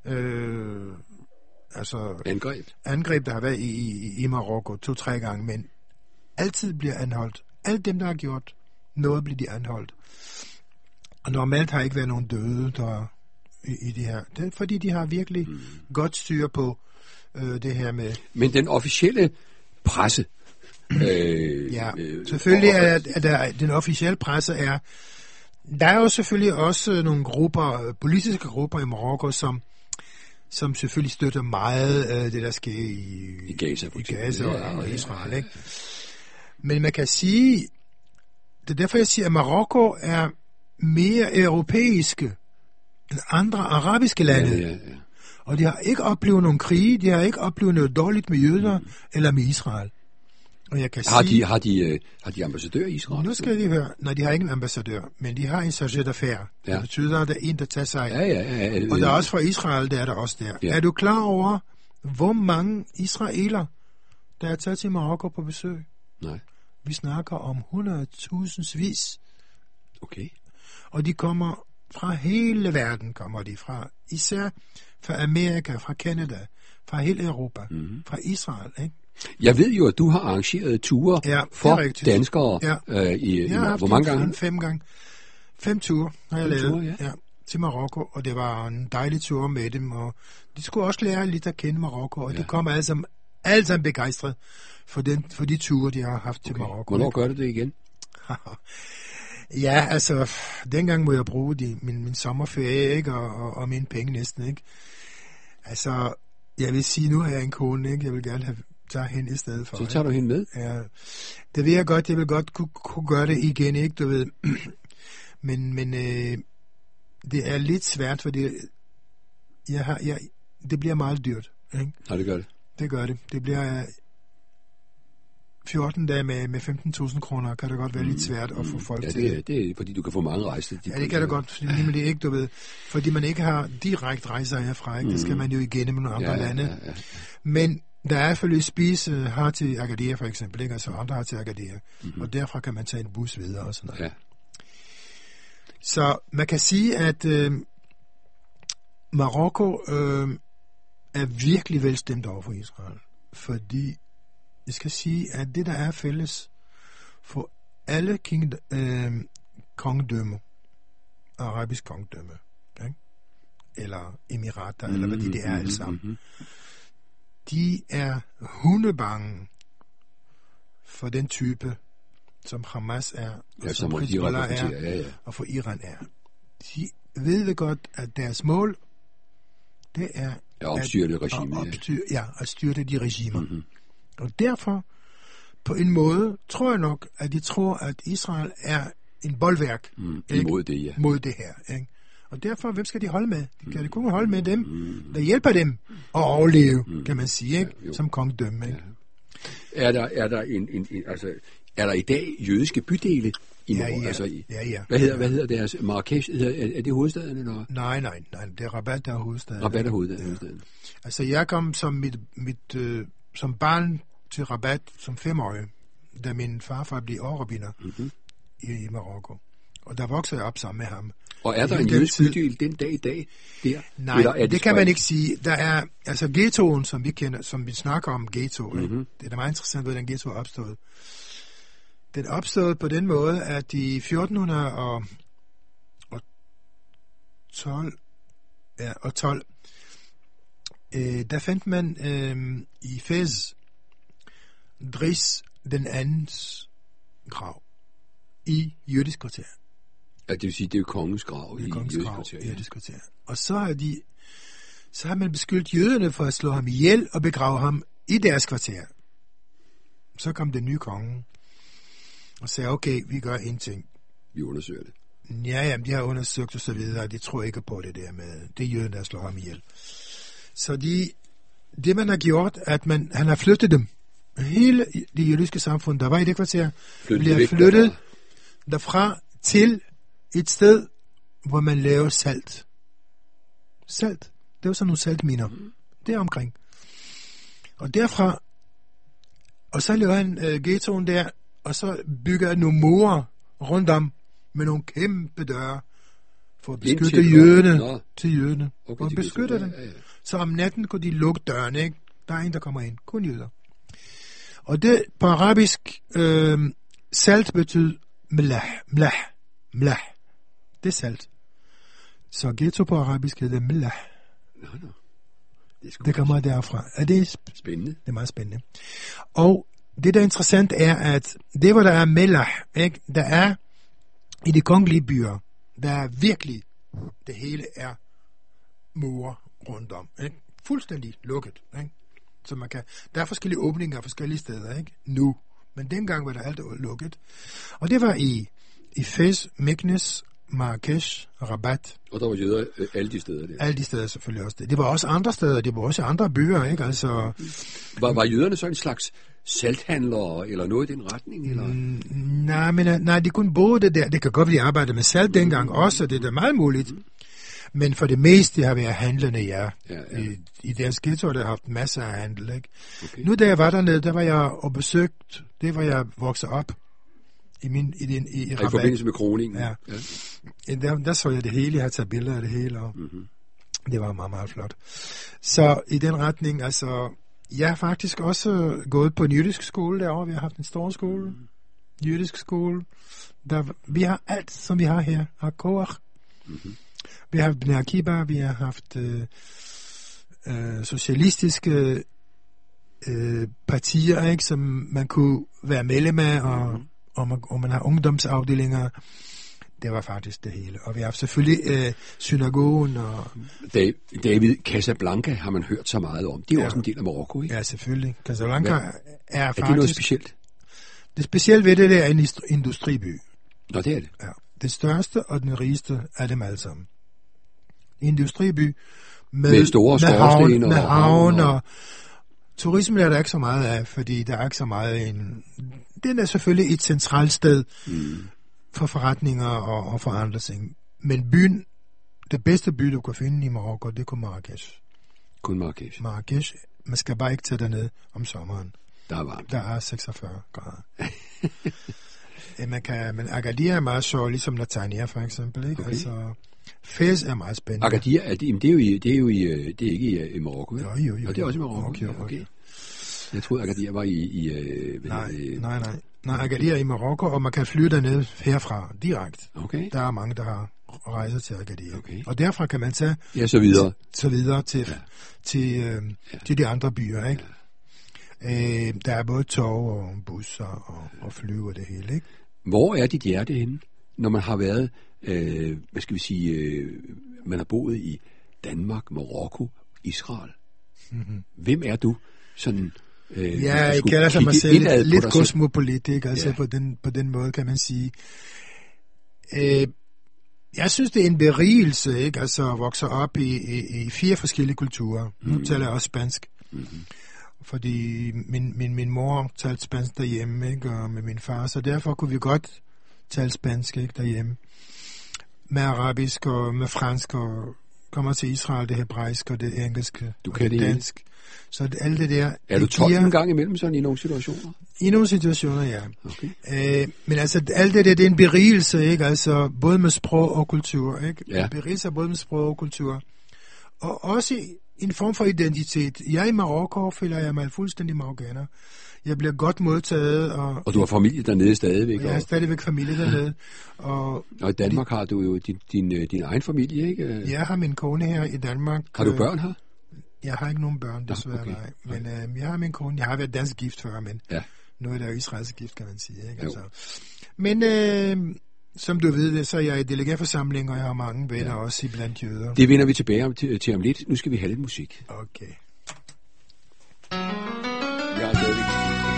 angreb, der har været i Marokko 2-3 gange, men altid bliver anholdt. Alle dem, der har gjort noget, bliver de anholdt. Og normalt har ikke været nogen døde der i det her. Det er, fordi de har virkelig godt styr på det her med... Men den officielle presse... ja, selvfølgelig er der, den officielle presse er... Der er jo selvfølgelig også nogle grupper, politiske grupper i Marokko, som selvfølgelig støtter meget det, der sker i Gaza og Israel. Ikke? Men man kan sige, det er derfor, jeg siger, at Marokko er mere europæiske end andre arabiske lande. Ja. Og de har ikke oplevet nogen krige, de har ikke oplevet noget dårligt med jøder eller med Israel. Og jeg kan har de ambassadør i Israel? Nu skal de høre. Nej, de har ikke en ambassadør, men de har en chargé d'affaires. Ja. Det betyder, at der er en, der tager sig. Ja. Og der er også fra Israel, der er der også der. Ja. Er du klar over, hvor mange israeler, der er taget til Marokko på besøg? Nej. Vi snakker om 100.000 Okay. Og de kommer fra hele verden, kommer de fra. Især fra Amerika, fra Canada, fra hele Europa, fra Israel, ikke? Jeg ved jo, at du har arrangeret ture for danskere. Ja. Hvor mange gange? 5 gange. 5 ture har jeg lavet til Marokko, og det var en dejlig tur med dem, og de skulle også lære lidt at kende Marokko, og de kom alle sammen begejstret for de ture, de har haft til Marokko. Hvornår gør du det igen? Ja, altså, dengang må jeg bruge min sommerferie, ikke, og mine penge næsten, ikke. Altså, jeg vil sige, nu har jeg en kone, ikke, jeg vil gerne tage hende i stedet for. Så tager du hende med? Ja, det vil jeg godt, jeg vil godt kunne gøre det igen, ikke, du ved. Men det er lidt svært, fordi det bliver meget dyrt, ikke? Ja, det gør det. Det gør det. Det bliver 14 dage med 15.000 kroner, kan det godt være lidt svært at få folk til. Ja, det er fordi du kan få mange rejser. Ja, det kan det godt, nemlig ikke, du ved. Fordi man ikke har direkte rejser herfra, ikke? Det skal man jo igennem nogle andre lande. Ja. Men der er selvfølgelig spise har til Agadir for eksempel, ikke? Altså andre har til Agadir. Og derfra kan man tage en bus videre og sådan noget. Ja. Så man kan sige, at Marokko er virkelig velstemt over for Israel. Fordi jeg skal sige, at det, der er fælles for alle kongedømmer, arabisk kongedømme, okay? Eller emirater, eller hvad det er alle sammen, de er hundebange for den type, som Hamas er, og som Hezbollah er, og for Iran er. De ved godt, at deres mål, det er at opstyre det regime. At styrte de regimer. Og derfor, på en måde, tror jeg nok, at de tror, at Israel er en bolværk mod det her. Ikke? Og derfor, hvem skal de holde med? De kan kun holde med dem, der hjælper dem at overleve, kan man sige, ikke? Som kongedømme. Ikke? Er der i dag jødiske bydele Marokko? Altså ja. Hvad hedder deres Marrakesh? Er det hovedstaden? Eller? Nej, det er Rabat, der er hovedstaden. Rabat er hovedstaden. Ja. Altså, jeg kom som som barn til Rabat som 5-årig, da min farfar blev overrabbiner i Marokko. Og der voksede jeg op sammen med ham. Og er der en jødisk bydel den dag i dag der? Nej, det kan man ikke sige. Der er, altså ghettoen, som vi kender, som vi snakker om ghetto, det er meget interessant, hvordan ghetto er opstået. Den er opstået på den måde, at i 1412, der fandt man i Fez Dris den andens grav i jødisk kvarter. Ja, det vil sige, det er jo kongens grav i jødisk kvarter. Og så har man beskyldt jøderne for at slå ham ihjel og begrave ham i deres kvarter. Så kom den nye konge og sagde, okay, vi gør en ting. Vi undersøger det. Ja, de har undersøgt og så videre, og de tror ikke på det der med, det er jøden, der slår ham ihjel. Så det man har gjort, at han har flyttet dem. Hele det jødiske samfund, der var i det kvarter, bliver flyttet derfra til et sted, hvor man laver salt. Salt. Det var sådan nogle saltminer. Det er omkring. Og derfra, og så laver han ghettoen der, og så bygger han nogle murer rundt om, med nogle kæmpe døre, for at beskytte jøderne til jøderne. Okay, og beskytte dem. Ja. Så om natten kunne de lukke dørene, ikke? Der er en, der kommer ind. Kun jøder. Og det på arabisk, salt betyder mlah. Det er salt. Så ghetto på arabisk hedder mlah. No. Det kommer derfra. Er det spændende? Det er meget spændende. Og det, der er interessant, er, at det, hvor der er mlah, ikke? Der er i de kongelige byer, der er virkelig, det hele er mure rundt om. Ikke? Fuldstændig lukket. Ikke? Så der er forskellige åbninger forskellige steder, ikke? Nu. Men dengang var der alt lukket. Og det var i Fez, Meknes, Marrakesh, Rabat. Og der var jøder alle de steder der? Alle de steder selvfølgelig også. Det var også andre steder, det var også andre byer, ikke? Altså, var jøderne så en slags salthandlere, eller noget i den retning? Eller? Nej, de kunne bruge det der. Det kan godt blive arbejdet med salt dengang også, det er da meget muligt. Men for det meste har været handlende, ja. I deres ghetto har haft masser af handel, ikke? Okay. Nu da jeg var dernede, der var jeg og besøgt, det var jeg vokset op i Rabat. I forbindelse med kroningen? Ja. Der så jeg det hele, jeg har taget billeder af det hele, og det var meget, meget flot. Så i den retning, altså, jeg har faktisk også gået på en jødisk skole derovre. Vi har haft en stor skole, jødisk skole. Vi har alt, som vi har her. Koach. Vi har haft Bnei Akiba, vi har haft socialistiske partier, ikke, som man kunne være medlem af, og man har ungdomsafdelinger. Det var faktisk det hele. Og vi har haft selvfølgelig synagogen. Og David, Casablanca har man hørt så meget om. Det er også en del af Marokko, ikke? Ja, selvfølgelig. Casablanca er faktisk... Er det noget specielt? Det specielle ved det er en industriby. Nå, det er det. Ja. Det største og den rigeste af dem alle sammen. Industriby med store skorstene med havn og turismen er der ikke så meget af, fordi der er ikke så meget den er selvfølgelig et centralt sted for forretninger og for andre ting. Men byen, det bedste by, du kan finde i Marokko, det er kun Marrakesh. Kun Marrakesh? Marrakesh. Man skal bare ikke tage derned om sommeren. Der er varmt. Der er 46 grader. Men Agadir er meget sjov, ligesom Netanya for eksempel, ikke? Okay. Altså, Fez er meget spændende. Agadir, det er ikke i Marokko, ikke? Jo. Og det er også i Marokko. Okay. Jeg troede, Agadir var Nej, Agadir er i Marokko, og man kan flyve derned herfra direkte. Okay. Der er mange, der har rejser til Agadir. Okay. Og derfra kan man tage så videre til de andre byer, ikke? Ja. Der er både tog og busser og flyve og det hele, ikke? Hvor er dit hjerte henne, når man har været, man har boet i Danmark, Marokko, Israel? Mm-hmm. Hvem er du? Sådan, jeg kalder sig mig selv lidt kosmopolit, ikke? Altså på den måde kan man sige. Jeg synes, det er en berigelse, ikke? Altså at vokse op i 4 forskellige kulturer. Nu taler jeg også spansk. Mm-hmm. Fordi min mor talte spansk derhjemme, ikke? Og med min far, så derfor kunne vi godt tale spansk, ikke, derhjemme. Med arabisk og med fransk, og kommer til Israel, det hebraiske og det engelske, Du og kan det det dansk. Så alt det der... Er du det 12 giver- en gang imellem sådan i nogle situationer? I nogle situationer, ja. Okay. Men altså, alt det der, det er en berigelse, ikke? Altså, både med sprog og kultur, ikke? Ja. En berigelse både med sprog og kultur. Og også en form for identitet. Jeg i Marokko føler jeg mig fuldstændig marokkaner. Jeg bliver godt modtaget, Og du har familie dernede stadigvæk? og jeg har stadigvæk familie dernede. Og Og i Danmark har du jo din egen familie, ikke? jeg har min kone her i Danmark. Har du børn her? Jeg har ikke nogen børn, desværre, okay. nej. Men jeg har min kone. Jeg har været dansk gift før, men Ja. nu er der jo israelsk gift, kan man sige. Ikke? Jo. Altså. Men som du ved, så er jeg i delegærforsamling, og jeg har mange venner også i blandt jøder. Det vender vi tilbage til om lidt. Nu skal vi have lidt musik. Okay. Ja, det er det.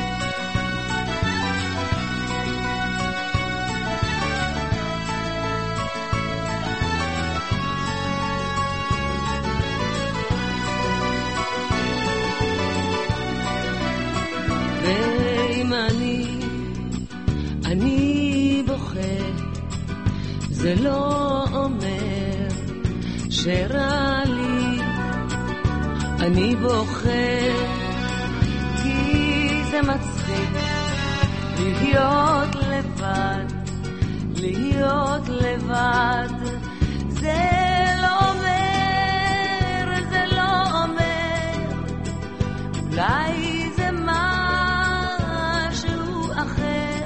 ואם אני בוכה, זה לא אומר שרע לי. אני בוכה כי זה מצחיק להיות לבד, להיות לבד. זה לא אומר, זה לא אומר, אולי זה משהו אחר,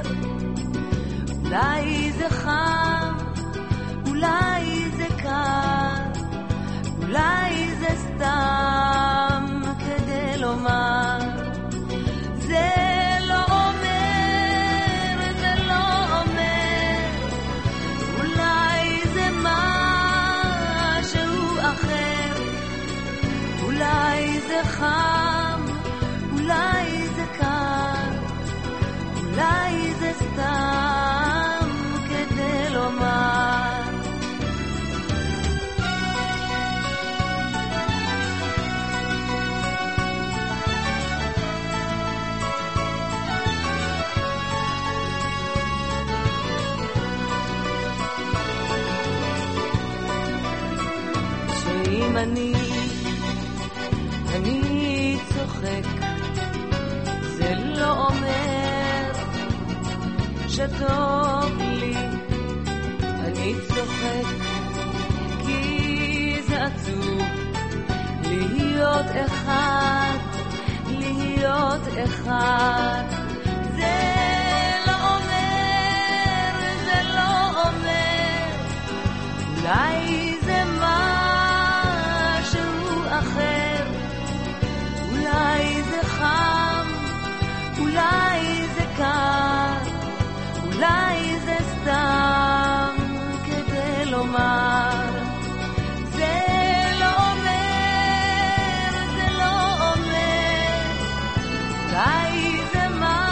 אולי זה חם, אולי זה קר, אולי זה סתם כדי לומר. זה לא אומר, זה לא אומר, אולי זה משהו אחר, אולי זה חם, אולי זה קר, אולי זה סתם כדי לומר. שאם אני צוחק, זה לא אומר שטוב לי. אני צוחק כי זה עצוב להיות אחד, להיות אחד. זה לא אומר, זה לא אומר, אולי זה משהו אחר, אולי זה חם, אולי זה קר, אולי זה סתם כדי לומר. זה לא אומר, זה לא אומר, אולי זה משהו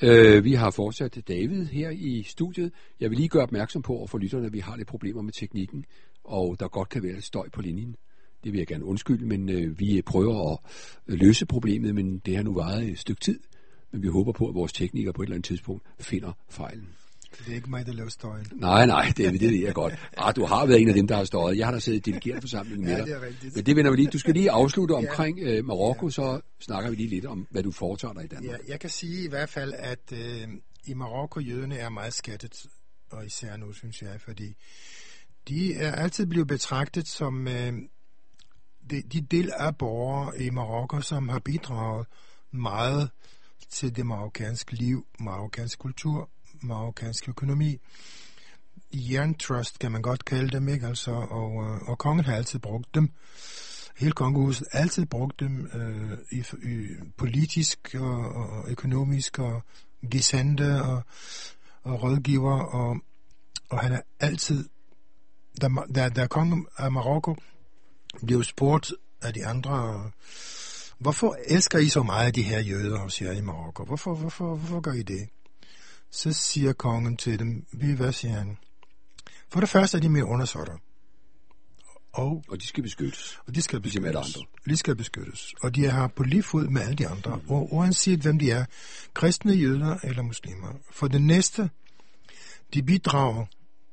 Vi har fortsat David her i studiet. Jeg vil lige gøre opmærksom på over for lytterne, at vi har lidt problemer med teknikken, og der godt kan være lidt støj på linjen. Det vil jeg gerne undskylde, men vi prøver at løse problemet, men det har nu varet et stykke tid. Men vi håber på, at vores teknikere på et eller andet tidspunkt finder fejlen. Det er ikke mig, der laver støjen. Nej, det ved jeg godt. Du har været en af dem, der har støjet. Jeg har da siddet i delegeret-forsamlingen med dig. Ja, det er rigtigt. Men det vender vi lige. Du skal lige afslutte omkring Marokko, så snakker vi lige lidt om, hvad du foretager dig i Danmark. Ja, jeg kan sige i hvert fald, at i Marokko jøderne er meget skattet, og især nu, synes jeg, fordi de er altid blevet betragtet som de del af borgere i Marokko, som har bidraget meget til det marokkanske liv, marokkansk kultur, marokkansk økonomi. Jerntrust kan man godt kalde dem, ikke? Altså, og kongen har altid brugt dem. Hele kongehuset har altid brugt dem i politisk og økonomisk og gesandte og rådgiver, og han er altid, da kongen af Marokko blev spurgt af de andre, hvorfor elsker I så meget de her jøder hos jer i Marokko? Hvorfor gør I det? Så siger kongen til dem, hvad siger han? For det første er de mere undersåtter. Og de skal beskyttes. Og de skal beskyttes. De skal beskyttes. Og de har på lige fod med alle de andre. Og uanset hvem de er, kristne, jøder eller muslimer. For det næste, de bidrager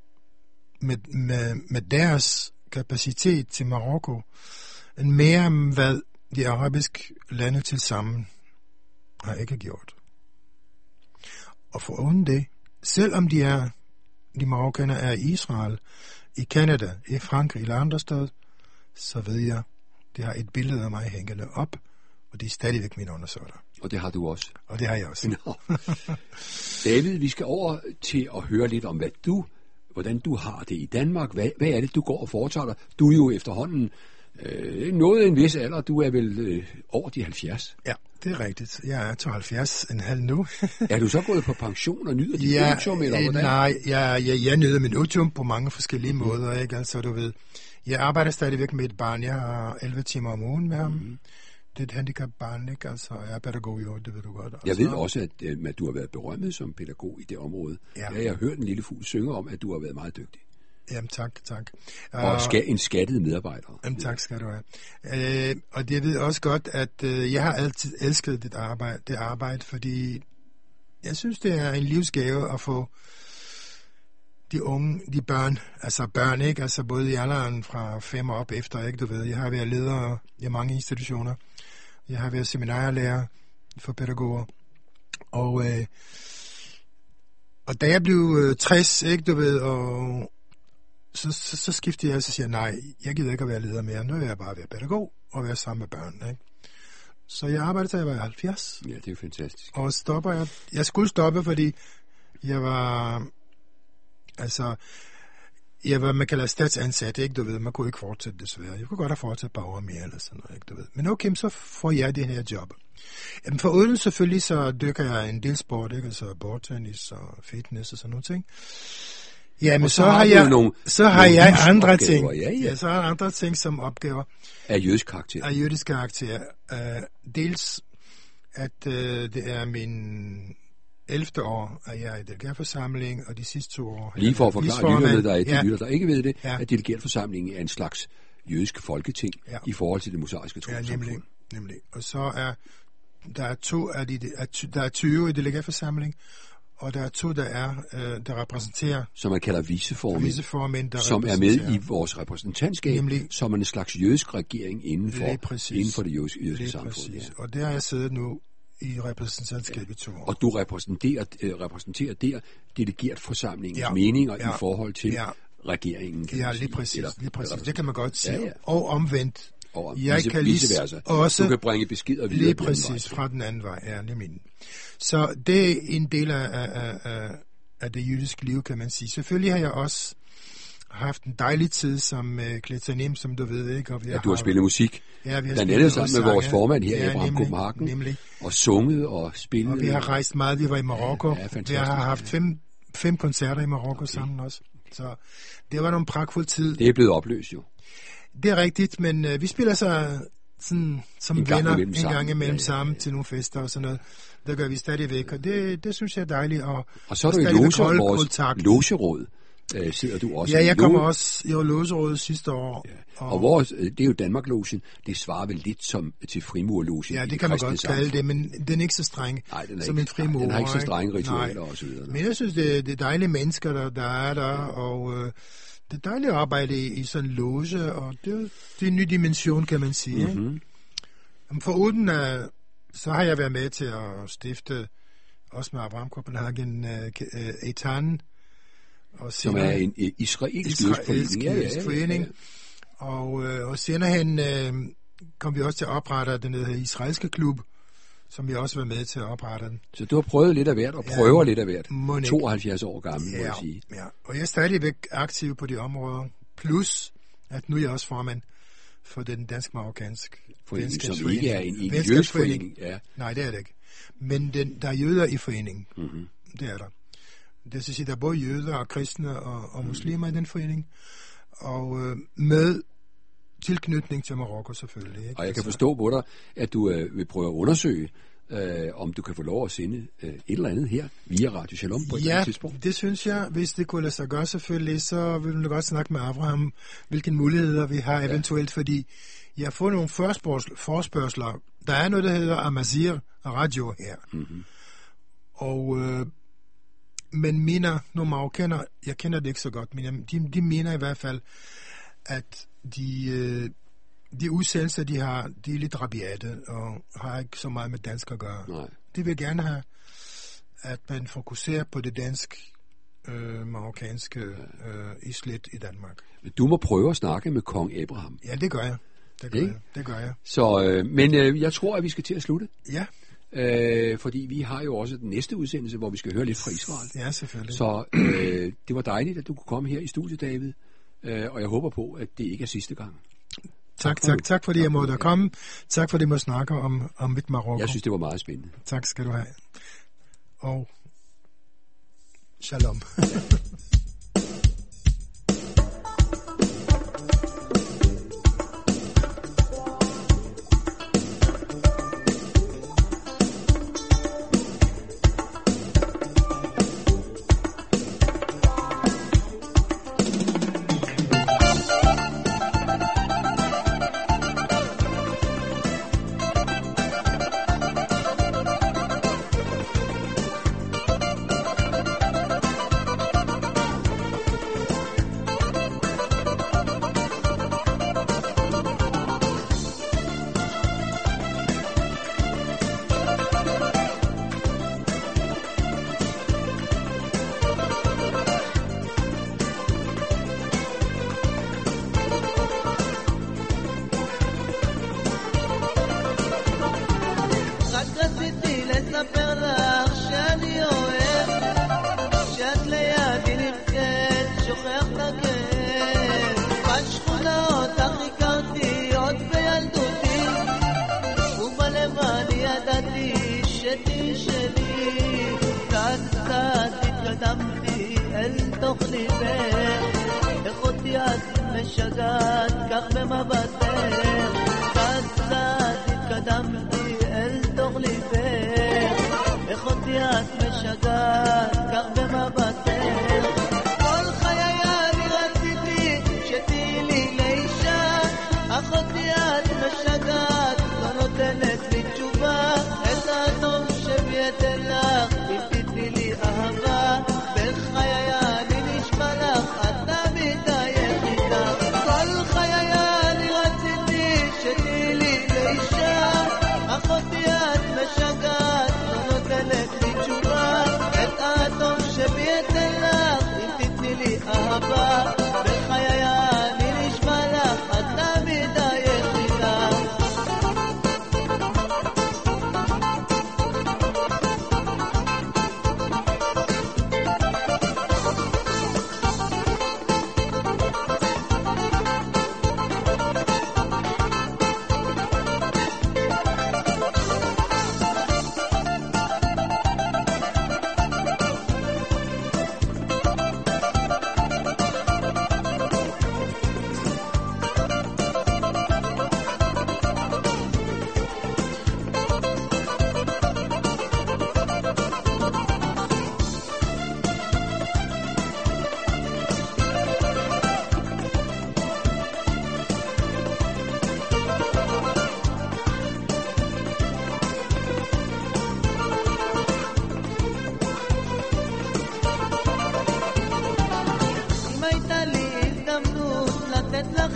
med deres kapacitet til Marokko, end mere end hvad de arabiske lande til sammen har ikke gjort. Og for uden det, selvom de marokkaner er i Israel, i Canada, i Frankrig eller andre steder, så ved jeg, det har et billede af mig hængende op, og det er stadigvæk mine undersøgter. Og det har du også. Og det har jeg også. David, vi skal over til at høre lidt om, hvordan du har det i Danmark. Hvad er det, du går og foretager dig? Du er jo efterhånden nået en vis alder. Du er vel over de 70? Ja, det er rigtigt. Jeg er 72,5 nu. Er du så gået på pension og nyder dit otium, eller hvordan? Nej, jeg nyder min otium på mange forskellige måder, ikke? Altså, du ved, jeg arbejder stadigvæk med et barn. Jeg har 11 timer om ugen med ham. Det er et handicapbarn, ikke? Altså, jeg er pædagog jo, det ved du godt. Altså, jeg ved også, at du har været berømmet som pædagog i det område. Ja. Jeg har hørt en lille fugl synge om, at du har været meget dygtig. Jamen, tak. Og en skattet medarbejder. Jamen, tak skal du have. Og det ved også godt, at jeg har altid elsket det arbejde, fordi jeg synes, det er en livsgave at få de unge, de børn, ikke? Altså både i alderen fra 5 og op efter, ikke? Du ved, jeg har været leder i mange institutioner. Jeg har været seminarlærer for pædagoger. Og da jeg blev 60, ikke? Du ved, og så skiftede jeg, og så siger nej, jeg gider ikke at være leder mere. Nu vil jeg bare være pædagog og være sammen med børn, ikke? Så jeg arbejdede, til jeg var 70. Ja, det er jo fantastisk. Og jeg skulle stoppe, fordi jeg var, man kalder statsansat, ikke, du ved, man kunne ikke fortsætte desværre. Jeg kunne godt have fortsat et par år mere, eller sådan noget, ikke, du ved. Men okay, så får jeg den her job. Jamen, for uden selvfølgelig, så dykker jeg en del sport, ikke, altså bordtennis og fitness og sådan nogle ting. Ja, men så har jeg andre ting. Ja, så har jeg andre ting som opgaver. Af jødisk karakter. Dels, at det er min 11. år, at jeg er i delegertforsamling, og de sidste 2 år... Lige for at forklare lytterne, der ikke ved det, at delegertforsamlingen er en slags jødisk folketing i forhold til det mosaiske trossamfund. Ja, nemlig. Og så er der 20 i delegertforsamling, og der er 2, der repræsenterer... Som man kalder viceformænd, som er med i vores repræsentantskab, nemlig, som en slags jødisk regering inden for det jødiske samfund. Ja. Og der har jeg siddet nu i repræsentantskabet 2 år. Og du repræsenterer der delegeret forsamlingens meninger i forhold til regeringen. Kan man sige. Lige præcis. Det kan man godt sige. Ja. Og omvendt. Jeg kan også, du kan bringe beskeder videre. Lige præcis, fra den anden vej. Ja, nemlig. Så det er en del af det jødiske liv, kan man sige. Selvfølgelig har jeg også haft en dejlig tid som kletanim, som du ved, ikke? Og du har spillet musik. Ja, vi har spillet sammen med vores formand her, Abraham Kopenhagen, og sunget og spillet. Og vi har rejst meget. Vi var i Marokko. Vi har haft 5 koncerter i Marokko sammen også. Så det var nogle pragtfulde tid. Det er blevet opløst jo. Det er rigtigt, men vi spiller så sådan, som En gang venner imellem en sammen. gang imellem Ja. sammen til nogle fester og sådan noget. Der gør vi stadigvæk, og det synes jeg er dejligt. Og så er du i stadigvæk holde vores kontakt. logeråd. Sidder du også Ja, i jeg kommer også i logerådet sidste år. Ja. Og vores, det er jo Danmark-logen. Det svarer vel lidt som til frimurlogen. Ja, det kan man godt kalde det, men den er ikke så streng som en frimur. Den har ikke så strenge ritualer og så videre. Men jeg synes, det er dejlige mennesker, der er der, og det er dejligt at arbejde i sådan en loge, og det er en ny dimension, kan man sige. Mm-hmm. Foruden så har jeg været med til at stifte, også med Abraham Copenhagen, Eitan, som er en israelsk forening. Og senere hen kom vi også til at oprette den israelske klub, som vi også var med til at oprette den. Så du har prøvet lidt af hvert, og prøver lidt af hvert. 72 år gammel, må jeg sige. Ja, og jeg er stadigvæk aktiv på de områder. Plus, at nu er jeg også formand for den dansk-marokkansk forening, som ikke er en jødisk forening. Ja. Nej, det er det ikke. Men der er jøder i foreningen. Mm-hmm. Det er der. Det vil sige, der er både jøder og kristne og muslimer i den forening. Og med tilknytning til Marokko selvfølgelig. Ikke? Og jeg kan forstå på dig, at du vil prøve at undersøge, om du kan få lov at sende et eller andet her via Radio Shalom på et tidspunkt. Ja, det synes jeg. Hvis det kunne lade sig gøre selvfølgelig, så vil vi godt snakke med Abraham, hvilke muligheder vi har eventuelt, fordi jeg har fået nogle forspørgsler. Der er noget, der hedder Amazir Radio her. Mm-hmm. Og men nogle marokkaner, jeg kender det ikke så godt, men de mener i hvert fald, at de udsendelser, de har, de er lidt rabiate, og har ikke så meget med dansk at gøre. Nej. De vil gerne have, at man fokuserer på det marokkanske islet i Danmark. Men du må prøve at snakke med kong Abraham. Ja, det gør jeg. Det gør jeg. Så, men jeg tror, at vi skal til at slutte. Ja. Fordi vi har jo også den næste udsendelse, hvor vi skal høre lidt fra Israel. Ja, selvfølgelig. Så det var dejligt, at du kunne komme her i studiet, David. Og jeg håber på, at det ikke er sidste gang. Tak fordi jeg måtte komme. Tak fordi jeg måtte snakke om mit Marokko. Jeg synes, det var meget spændende. Tak skal du have. Og shalom.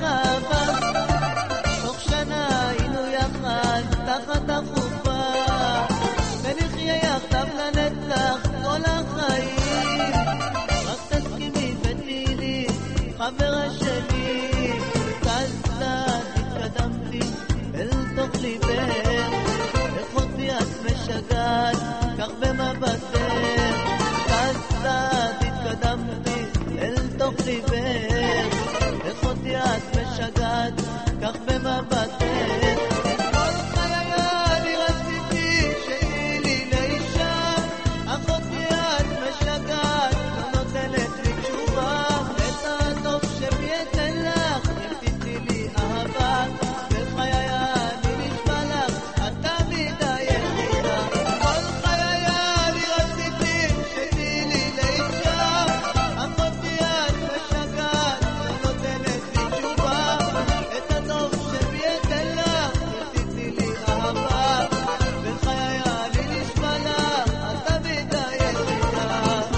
אהבה. תוך שנה היינו יחד תחת החופה, ונחיה יחדיו לנצח כל החיים. רק תסכימי ותהיי חברה שלי, קצת התקדמתי אל תוך ליבך, איך אותי את משגעת כך במבטך. קצת התקדמתי אל תוך ליבך, איך אותי את משגעת כך במבטך. כל חיי אני רציתי שיהי לי לאישה, אך אותי את משגעת לא נותנת לי תשובה. את הטוב שבי אתן לך אם תתני לי אהבה, בחיי אני נשבע לך את תמיד היחידה. כל חיי אני רציתי שתהיי לי לאישה, אך אותי את משגעת לא נותנת לי תשובה. את הטוב שבי אתן לך אם תתני לי אהבה, בחיי אני נשבע לך את תמיד היחידה.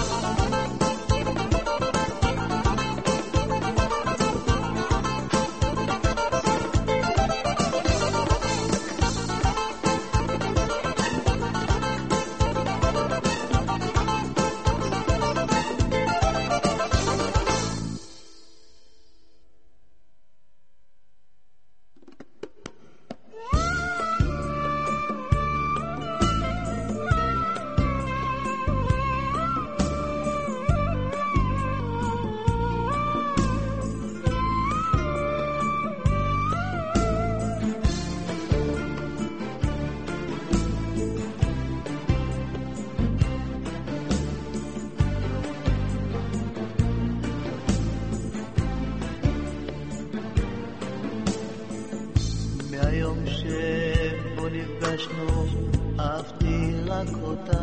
מהיום שבו נפגשנו אהבתי רק אותך,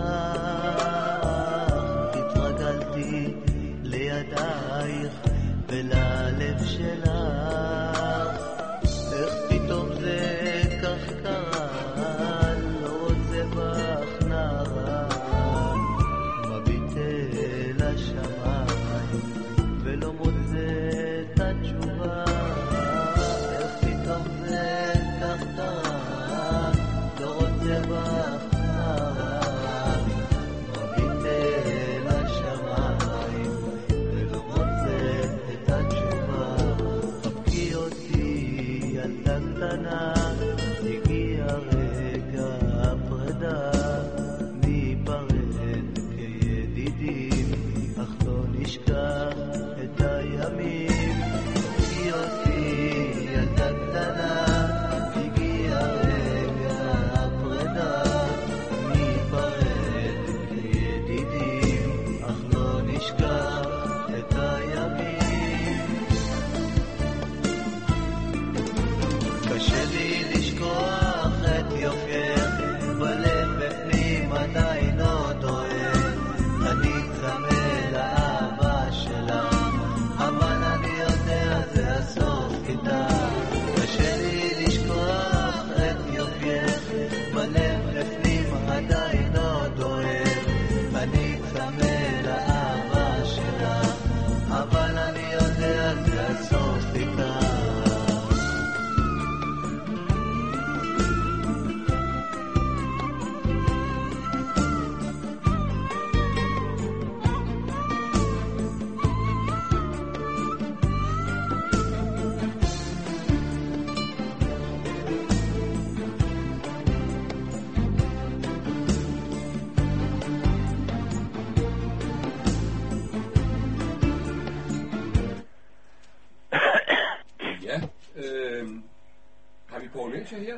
התרגלתי לידייך וללב שלך. איך פתאום זה כך קרה, לא רוצה בך נערה, מביט אל השמיים ולא מוצא את התשובה. איך פתאום זה כך קרה, לא רוצה בך נערה, מביט אל השמיים ולא מוצא את התשובה. חבקי אותי ילדה קטנה, הגיע רגע הפרידה, ניפרד כידידים אך לא נשכח את הימים. חבקי אותי ילדה קטנה, הגיע רגע הפרידה, ניפרד כידידים אך לא נשכח את הימים. קשה לי לשכוח את יופייך, בלב בפנים עדיין עוד אוהב. אני צמא לאהבה שלך, אבל אני יודע זה הסוף איתה. קשה לי לשכוח את יופייך, בלב בפנים עדיין עוד אוהב. אני צמא לאהבה שלך, אבל אני יודע זה הסוף איתה. Ja, har vi Poul Melcher her?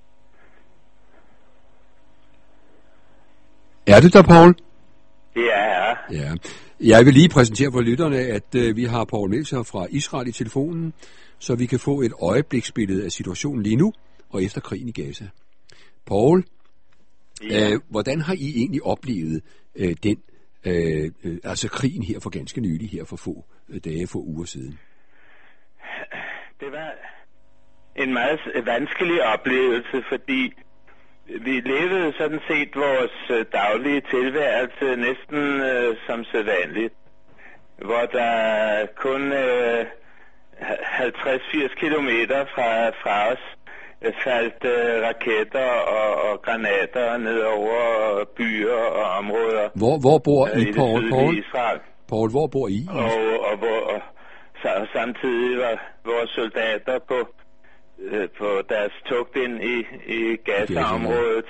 Er det der, Poul? Ja, Ja. Jeg vil lige præsentere for lytterne, at vi har Poul Melcher fra Israel i telefonen, så vi kan få et øjebliksbillede af situationen lige nu og efter krigen i Gaza. Poul, hvordan har I egentlig oplevet den, altså krigen her for ganske nylig, her for få dage, få uger siden? det var en meget vanskelig oplevelse, fordi vi levede sådan set vores daglige tilværelse næsten som sædvanligt, hvor der kun 50-80 kilometer fra os faldt raketter og granater ned over byer og områder. Hvor bor I, i det sydlige Israel. Paul, hvor bor I? Og samtidig var vores soldater på deres togt ind i Gaza-området.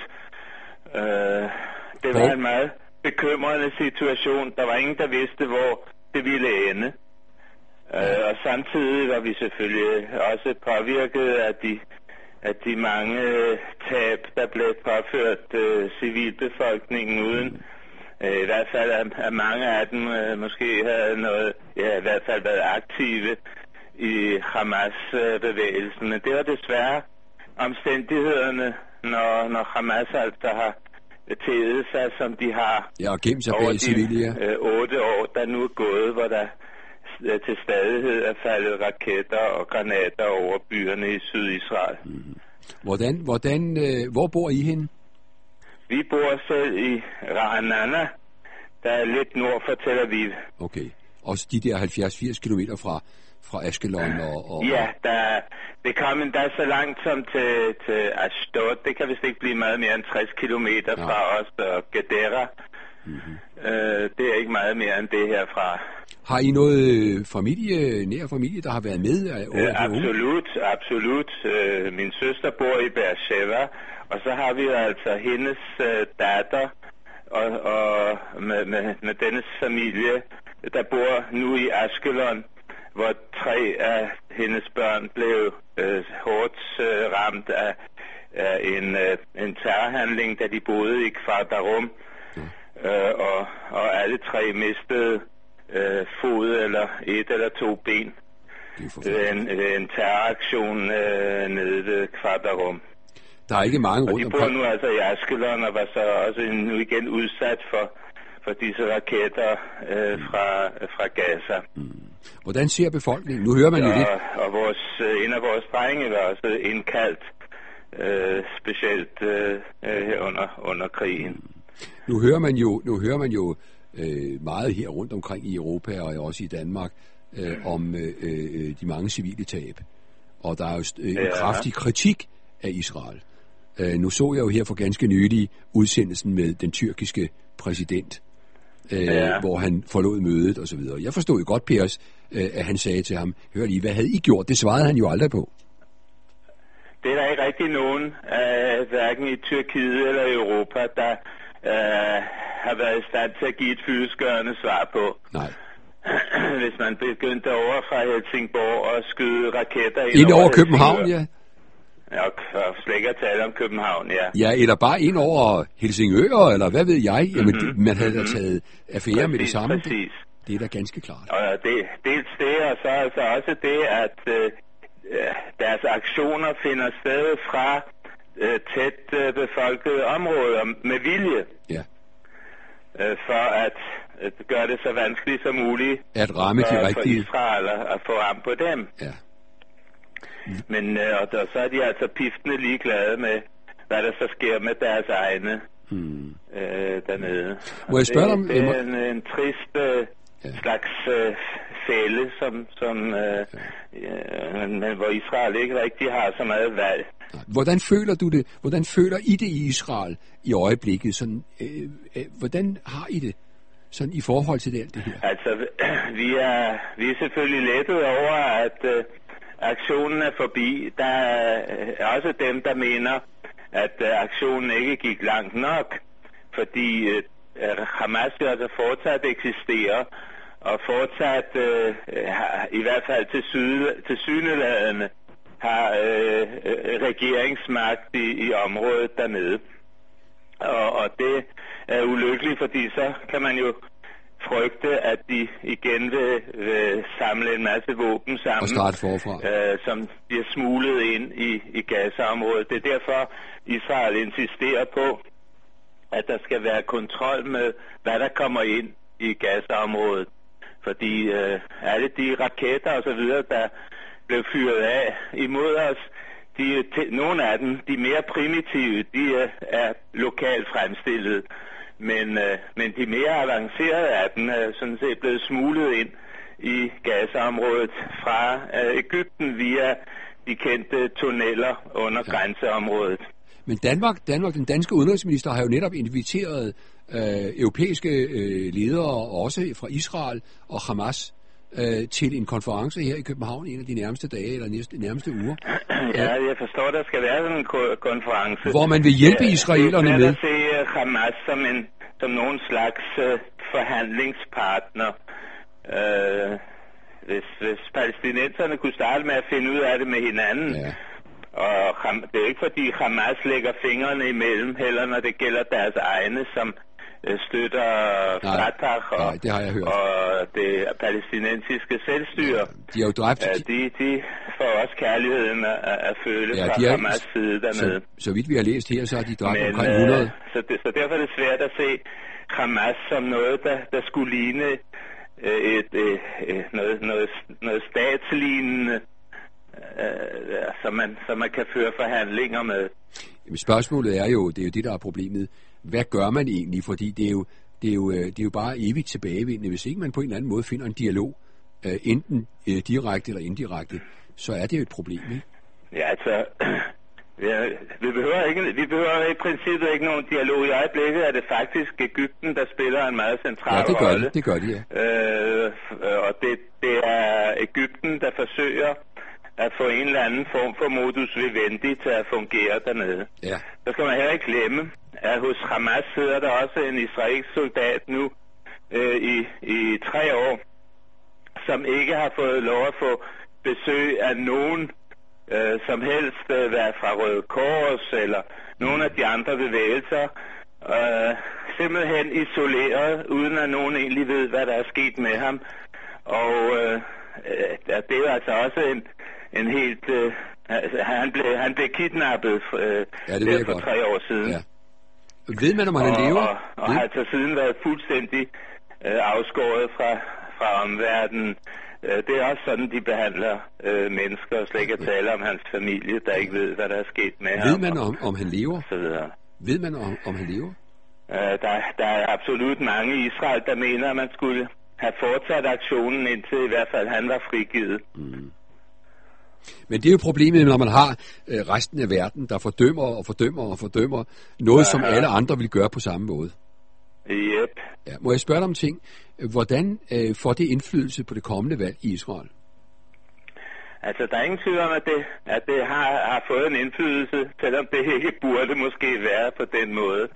Det var en meget bekymrende situation. Der var ingen, der vidste, hvor det ville ende. Og samtidig var vi selvfølgelig også påvirket af de mange tab, der blev påført civilbefolkningen uden. I hvert fald at mange af dem måske havde noget, i hvert fald været aktive i Hamas-bevægelsen. Men det var desværre omstændighederne, når Hamas altså har tædet sig, som de har og gemt sig bag civile, 8 år, der nu er gået, hvor der til stadighed er faldet raketter og granater over byerne i Sydisrael. Hvor bor I henne? Vi bor selv i Ra'anana, der er lidt nord for Tel Aviv. Okay. Også de der 70-80 kilometer fra Ashkelon og... Ja, det kom endda så langt som til Ashdod. Det kan vist ikke blive meget mere end 60 kilometer fra os og Gedera. Det er ikke meget mere end det herfra. Har I noget nær familie, der har været med? Absolut. Min søster bor i Beersheba, og så har vi altså hendes datter og med dennes familie, der bor nu i Ashkelon, hvor 3 af hendes børn blev hårdt ramt af en terrorhandling, da de boede i Kfar Darum. Og alle 3 mistede fod eller 1 eller 2 ben ved en terroraktion nede ved Kfar Darum. Der er ikke mange rundt omkring. De bor nu altså i Ashkelon og var så også nu igen udsat for disse raketter fra Gaza. Hvordan ser befolkningen? Nu hører man jo lidt. Og en af vores drenge var også indkaldt, specielt under krigen. Nu hører man jo meget her rundt omkring i Europa og også i Danmark om de mange civile tab. Og der er jo en kraftig kritik af Israel. Nu så jeg jo her for ganske nylig udsendelsen med den tyrkiske præsident, hvor han forlod mødet osv. Jeg forstod jo godt, Pers, at han sagde til ham, hør lige, hvad havde I gjort? Det svarede han jo aldrig på. Det er der ikke rigtig nogen, hverken i Tyrkiet eller Europa, der har været i stand til at give et fyldestgørende svar på. Nej. Hvis man begyndte over fra Helsingborg og skyde raketter ind over København, ja. Og slet ikke at tale om København, ja. Ja, eller bare ind over Helsingør, eller hvad ved jeg. Jamen, man havde da taget affære med det samme. Præcis. Det er da ganske klart. Og dels det, og så altså også det, at deres aktioner finder sted fra tæt befolkede områder med vilje. Ja. For at gøre det så vanskeligt som muligt at ramme de rigtige for Israel at få ram på dem. Ja. Men så er de altså piftende ligeglade med, hvad der så sker med deres egne dernede. Må jeg spørge det er en trist slags fælde, men hvor Israel ikke rigtig har så meget valg. Hvordan føler du det? Hvordan føler I det i Israel i øjeblikket? Sådan, hvordan har I det sådan i forhold til alt det her? Altså, vi er selvfølgelig lettet over, at aktionen er forbi. Der er også dem, der mener, at aktionen ikke gik langt nok, fordi Hamas altså fortsat eksisterer, og fortsat, i hvert fald til syneladende, har regeringsmagt i området dernede. Og det er ulykkeligt, fordi så kan man jo frygte, at de igen vil samle en masse våben sammen, og starte forfra. Som bliver smuglet ind i Gaza-området. Det er derfor, Israel insisterer på, at der skal være kontrol med, hvad der kommer ind i Gaza-området. Fordi alle de raketter og så videre, der blev fyret af imod os, nogle af dem, de mere primitive, de er lokalt fremstillet. Men de mere avancerede af dem er sådan set blevet smuglet ind i Gaza-området fra Egypten via de kendte tunneller under grænseområdet. Men Danmark, den danske udenrigsminister, har jo netop inviteret europæiske ledere, også fra Israel og Hamas, til en konference her i København en af de nærmeste dage eller nærmeste uger. Ja, jeg forstår, der skal være sådan en konference. Hvor man vil hjælpe israelerne med. Det er svært at se Hamas som nogen slags forhandlingspartner. Hvis palæstinenserne kunne starte med at finde ud af det med hinanden, og det er ikke fordi Hamas lægger fingrene imellem, heller når det gælder deres egne, som støtter Fatah og det palæstinensiske selvstyre. De er jo dræbt. De får også kærligheden at føle fra Hamas side dernede. Så vidt vi har læst her, så har de dræbt omkring 100. Så derfor er det svært at se Hamas som noget, der skulle ligne noget statslignende, som man kan føre forhandlinger med. Jamen, spørgsmålet er jo, det er jo det, der er problemet. Hvad gør man egentlig? Fordi det er jo bare evigt tilbagevendende. Hvis ikke man på en eller anden måde finder en dialog, enten direkte eller indirekte, så er det jo et problem, ikke? Ja, altså, vi behøver i princippet ikke nogen dialog. I øjeblikket er det faktisk Egypten, der spiller en meget central rolle. Det gør de, ja. Og det er Egypten, der forsøger at få en eller anden form for modus vivendi til at fungere dernede. Ja. Så skal man heller ikke glemme, at hos Hamas sidder der også en israelsk soldat nu i 3 år, som ikke har fået lov at få besøg af nogen som helst, være fra Røde Kors eller nogle af de andre bevægelser, simpelthen isoleret, uden at nogen egentlig ved, hvad der er sket med ham. Og det er altså også en helt... han blev kidnappet for 3 år siden. Ja. Ved man, om han lever? Og har altså siden været fuldstændig afskåret fra omverdenen. Det er også sådan, de behandler mennesker, og slet ikke at tale om hans familie, der ikke ved, hvad der er sket med ham. Ved man, om han lever? Så videre. Ved man, om han lever? Der er absolut mange i Israel, der mener, at man skulle have fortsat aktionen, indtil i hvert fald han var frigivet. Mm. Men det er jo problemet, når man har resten af verden, der fordømmer noget, som alle andre vil gøre på samme måde. Yep. Ja, må jeg spørge dig om ting? Hvordan får det indflydelse på det kommende valg i Israel? Altså, der er ingen tvivl om, at det har fået en indflydelse, selvom det ikke burde måske være på den måde.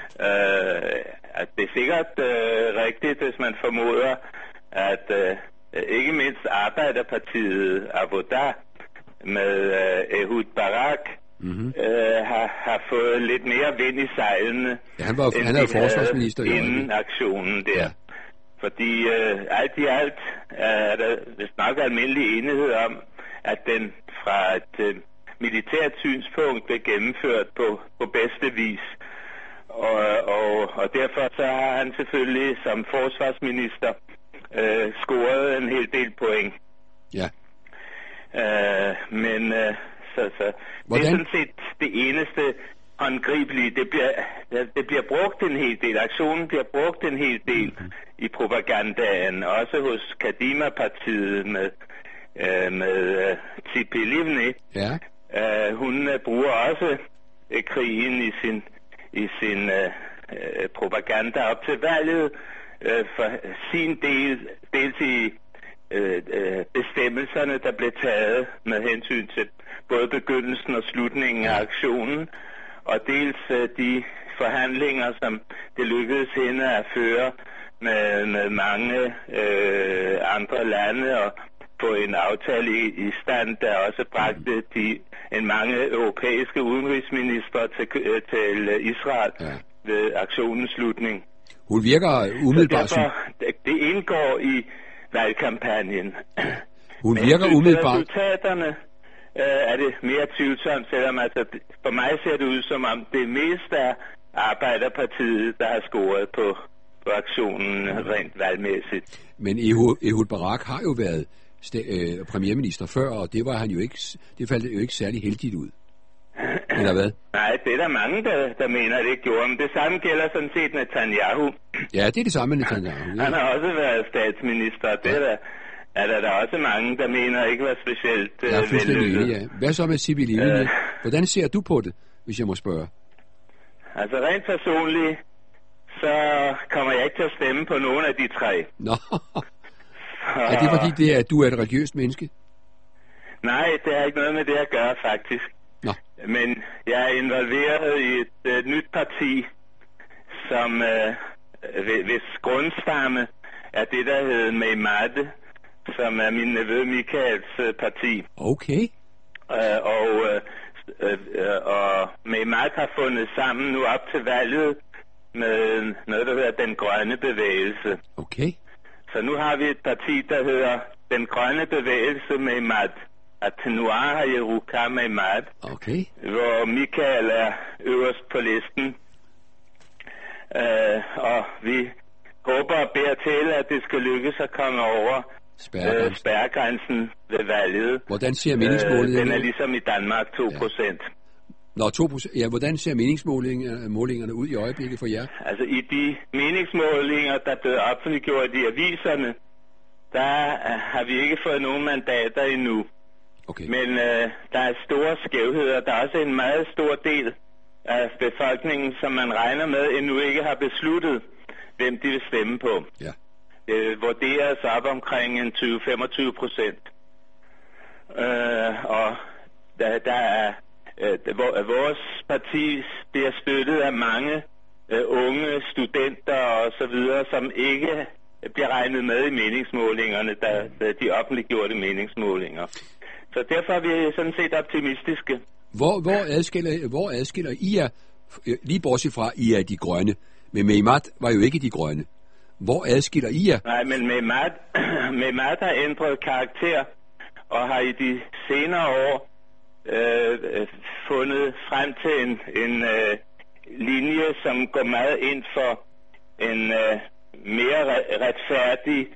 At det er sikkert rigtigt, hvis man formoder, at ikke mindst Arbejderpartiet Avodah med Ehud Barak har fået lidt mere vind i sejlene. Ja, han er jo forsvarsminister inden aktionen der. Ja. Fordi alt i alt er der vist nok almindelig enighed om, at den fra et militært synspunkt blev gennemført på bedste vis. Og derfor så har han selvfølgelig som forsvarsminister scoret en hel del point. Ja. Men det er sådan set det eneste håndgribelige. Det bliver brugt en hel del. Aktionen bliver brugt en hel del i propagandaen. Også hos Kadima-partiet med Tzipi Livni. Ja. Hun bruger også krigen i sin propaganda op til valget for sin dels i bestemmelserne, der blev taget med hensyn til både begyndelsen og slutningen af aktionen, og dels de forhandlinger, som det lykkedes hende at føre med mange andre lande og få en aftale i stand, der også bragte en mange europæiske udenrigsministre til Israel ved aktionens slutning. Hun virker umiddelbart... Det indgår i valgkampagnen. Hun virker umiddelbart... Resultaterne er det mere tvivlsomt, selvom altså, for mig ser det ud som om det mest er Arbejderpartiet, der har scoret på aktionen rent valgmæssigt. Men Ehud Barak har jo været premierminister før, og det faldt jo ikke særlig heldigt ud. Eller hvad? Nej, det er der mange, der mener, det gjorde. Men det samme gælder sådan set Netanyahu. Ja, det er det samme med Netanyahu. Ja. Han har også været statsminister. Det er er der også mange, der mener ikke var specielt Jeg er fuldstændig vellykket. enig, ja. Hvad så med Sibylle Evinge? Hvordan ser du på det, hvis jeg må spørge? Altså rent personligt, så kommer jeg ikke til at stemme på nogen af de tre. Nå, er det fordi, du er et religiøst menneske? Nej, det har ikke noget med det at gøre, faktisk. Nå. Men jeg er involveret i et nyt parti, som hvis grundstamme er det, der hedder Meimad, som er min nevø Michaels parti. Okay. Og Meimad har fundet sammen nu op til valget med noget, der hedder Den Grønne Bevægelse. Okay. Så nu har vi et parti, der hedder Den Grønne Bevægelse Meimad. Atnuar Yeruka Meimad. Okay. Hvor Michael er øverst på listen. Og vi håber og beder til, at det skal lykkes at komme over spærregrænsen ved valget. Hvordan ser meningsmålingerne? Den er ligesom i Danmark 2%. Ja. Nå, 2%. Ja, hvordan ser meningsmålingerne ud i øjeblikket for jer? Altså i de meningsmålinger, der er blevet offentliggjort i aviserne, der har vi ikke fået nogen mandater endnu. Okay. Men der er store skævheder. Der er også en meget stor del af befolkningen, som man regner med, endnu ikke har besluttet, hvem de vil stemme på. Ja. Vurderes op omkring en 20-25%. Og der er vores parti bliver støttet af mange unge studenter og så videre, som ikke bliver regnet med i meningsmålingerne, de offentliggjorte meningsmålinger. Så derfor er vi sådan set optimistiske. Hvor adskiller I jer, lige bortset fra, I er de grønne, men Meimad var jo ikke de grønne. Hvor adskiller I jer? Nej, men Meimad har ændret karakter, og har i de senere år fundet frem til en linje, som går meget ind for en mere retfærdig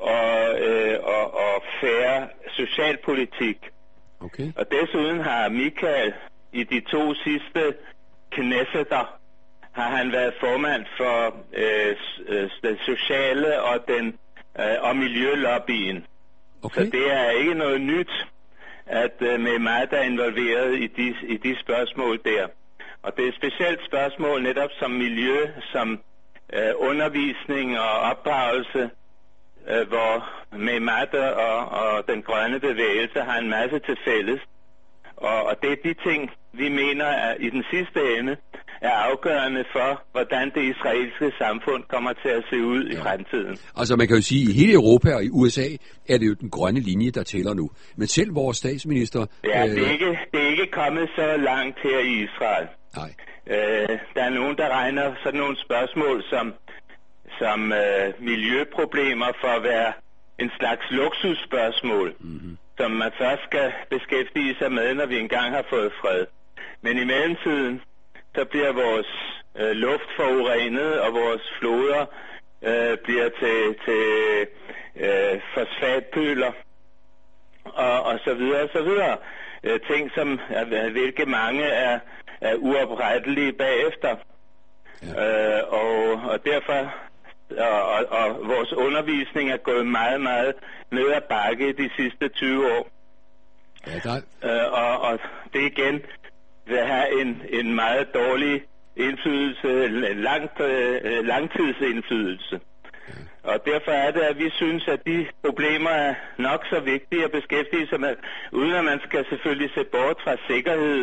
og fair socialpolitik. Okay. Og desuden har Michael i de 2 sidste knesseter har han været formand for den sociale og miljølobbyen. Okay. Så det er ikke noget nyt, at Meimad er involveret i de spørgsmål der. Og det er et specielt spørgsmål netop som miljø, som undervisning og opdragelse, hvor Meimad og den grønne bevægelse har en masse til fælles. Og det er de ting, vi mener er, i den sidste ende er afgørende for, hvordan det israelske samfund kommer til at se ud i fremtiden. Altså man kan jo sige, at i hele Europa og i USA er det jo den grønne linje, der tæller nu. Men selv vores statsminister... Ja, det er ikke kommet så langt her i Israel. Nej. Der er nogen, der regner sådan nogle spørgsmål som miljøproblemer for at være en slags luksusspørgsmål, som man først skal beskæftige sig med, når vi engang har fået fred. Men i mellemtiden, så bliver vores luft forurenet, og vores floder bliver til fosfatpøler, og så videre, og så videre. Ting, som hvilke mange er uoprettelige bagefter. Ja. Og derfor... Og vores undervisning er gået meget, meget ned ad bakke de sidste 20 år. Ja, og det igen vil have en meget dårlig indflydelse, langtidsindflydelse. Ja. Og derfor er det, at vi synes, at de problemer er nok så vigtige at beskæftige sig med, uden at man skal selvfølgelig se bort fra sikkerhed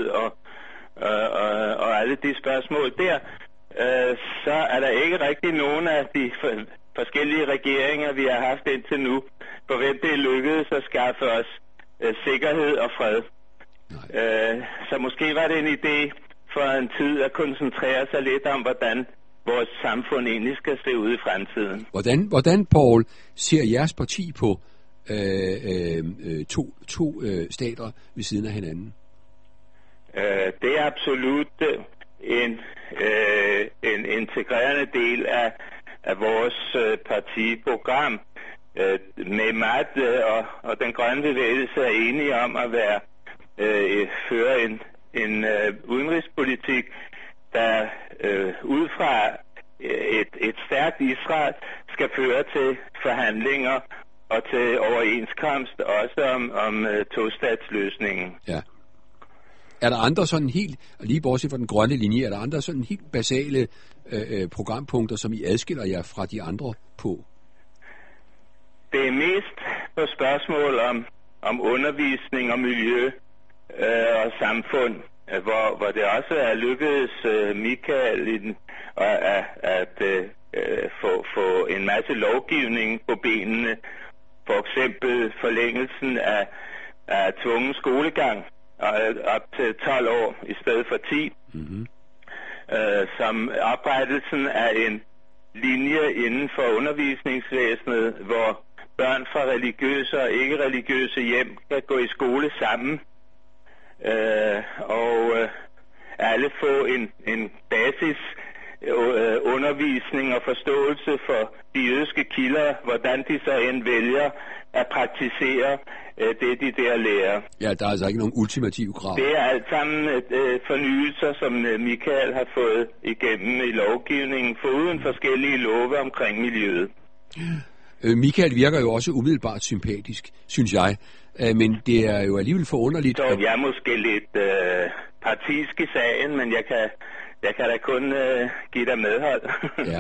og alle de spørgsmål der. Så er der ikke rigtig nogen af de forskellige regeringer, vi har haft indtil nu, for hvem det er lykkedes at skaffe os sikkerhed og fred. Så måske var det en idé for en tid at koncentrere sig lidt om, hvordan vores samfund egentlig skal se ud i fremtiden. Hvordan Paul, ser jeres parti på to stater ved siden af hinanden? Det er absolut en integrerende del af vores partiprogram. Meimad og den grønne bevægelse er enige om at føre en udenrigspolitik, der ud fra et stærkt Israel skal føre til forhandlinger og til overenskomst også om tostatsløsningen. Ja. Er der andre sådan helt, lige bortset fra den grønne linje, er der andre sådan helt basale programpunkter, som I adskiller jer fra de andre på? Det er mest på spørgsmål om undervisning og miljø og samfund, hvor det også er lykkedes Michael at få en masse lovgivning på benene. For eksempel forlængelsen af tvungen skolegang op til 12 år i stedet for 10. Mm-hmm. Som oprettelsen af en linje inden for undervisningsvæsenet, hvor børn fra religiøse og ikke-religiøse hjem kan gå i skole sammen, og alle få en basis undervisning og forståelse for de jødiske kilder, hvordan de så end vælger at praktisere det, de der lærer. Ja, der er altså ikke nogen ultimative krav. Det er alt sammen fornyelser, som Michael har fået igennem i lovgivningen, foruden forskellige love omkring miljøet. Michael virker jo også umiddelbart sympatisk, synes jeg. Men det er jo alligevel forunderligt. Så jeg er måske lidt partisk i sagen, men jeg kan da kun give dig medhold. Ja,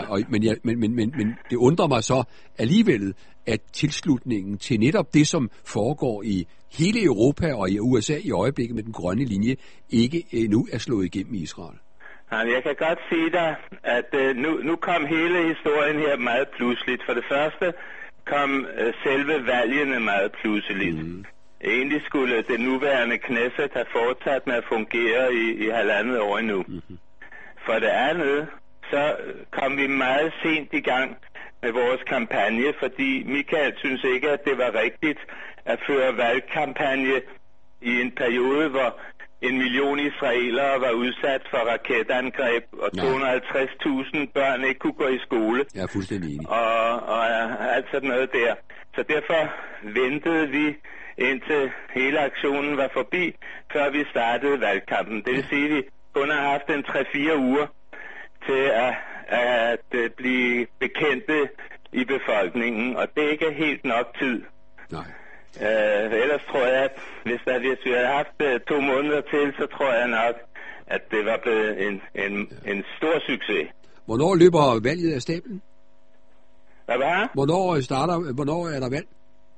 men det undrer mig så alligevel, at tilslutningen til netop det, som foregår i hele Europa og i USA i øjeblikket med den grønne linje, ikke endnu er slået igennem i Israel. Jeg kan godt sige dig, at nu kom hele historien her meget pludseligt. For det første kom selve valgene meget pludseligt. Mm. Egentlig skulle det nuværende Knesset have fortsat med at fungere i 1,5 år endnu. Mm-hmm. For det andet, så kom vi meget sent i gang med vores kampagne, fordi Michael synes ikke, at det var rigtigt at føre valgkampagne i en periode, hvor 1 million israelere var udsat for raketangreb, og 250.000 børn ikke kunne gå i skole. Jeg er fuldstændig enig. Og alt sådan noget der. Så derfor ventede vi indtil hele aktionen var forbi, før vi startede valgkampen. Det vil sige, at vi kun har haft 3-4 uger til at blive bekendte i befolkningen, og det er ikke helt nok tid. Nej. Ellers tror jeg, at hvis vi havde haft 2 måneder til, så tror jeg nok, at det var blevet en stor succes. Hvornår løber valget af stablen? Hvad var det? Hvornår er der valg?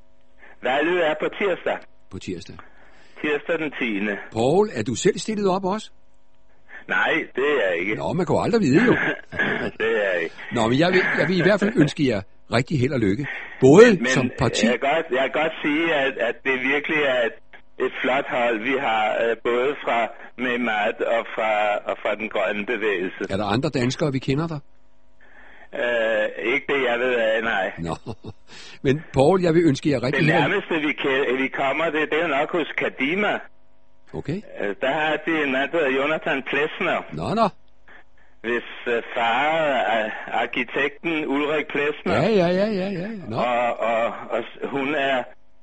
Valget er på tirsdag. På tirsdag. Tirsdag den 10. Poul, er du selv stillet op også? Nej, det er jeg ikke. Nå, man kan jo aldrig vide jo. Det er jeg ikke. Nå, men jeg vil i hvert fald ønske jer rigtig held og lykke. Både men som parti... Jeg kan godt sige, at det virkelig er et flot hold, vi har, både fra Mehmet og fra den grønne bevægelse. Er der andre danskere, vi kender der? Ikke det, jeg ved af, nej. Nå. Men Poul, jeg vil ønske jer rigtig... Det nærmeste, vi kommer, det er jo nok hos Kadima. Okay. Der har de en mand, der hedder Jonathan Plesner. Nå. Hvis far er arkitekten Ulrik Plesner. Ja. Nå. Og hun er...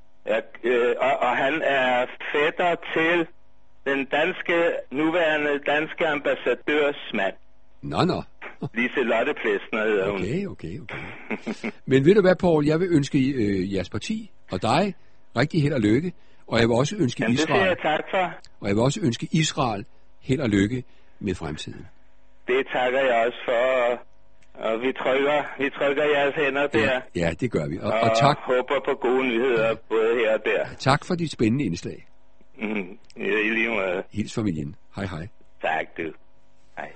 og han er fætter til den nuværende danske ambassadørs mand. Nå. Liselotte Plesner hedder hun. Okay. Men ved du hvad, Poul, jeg vil ønske jeres parti og dig rigtig held og lykke. Og jeg vil også ønske Israel... Det siger jeg tak for. Og jeg vil også ønske Israel held og lykke med fremtiden. Det takker jeg også for, og vi trykker jeres hænder der. Ja, det gør vi. Og tak. Håber på gode nyheder, både her og der. Tak for dit spændende indslag. I lige måde. Hils familien. Hej. Tak, du. Hej.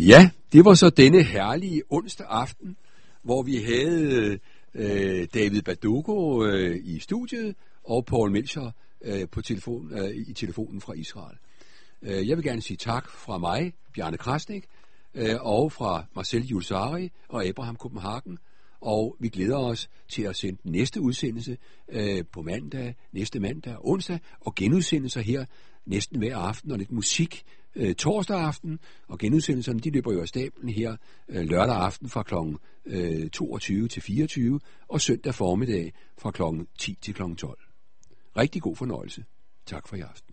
Ja, det var så denne herlige onsdag aften, hvor vi havde David Badugo i studiet og Paul Melcher på i telefonen fra Israel. Jeg vil gerne sige tak fra mig, Bjarne Krasnik, og fra Marcel Julsari og Abraham Kopenhagen. Og vi glæder os til at sende næste udsendelse på næste mandag og onsdag, og genudsendelser her næsten hver aften, og lidt musik torsdag aften, og genudsendelserne de løber jo af stablen her lørdag aften fra kl. 22 til 24, og søndag formiddag fra kl. 10 til kl. 12. Rigtig god fornøjelse. Tak for i aften.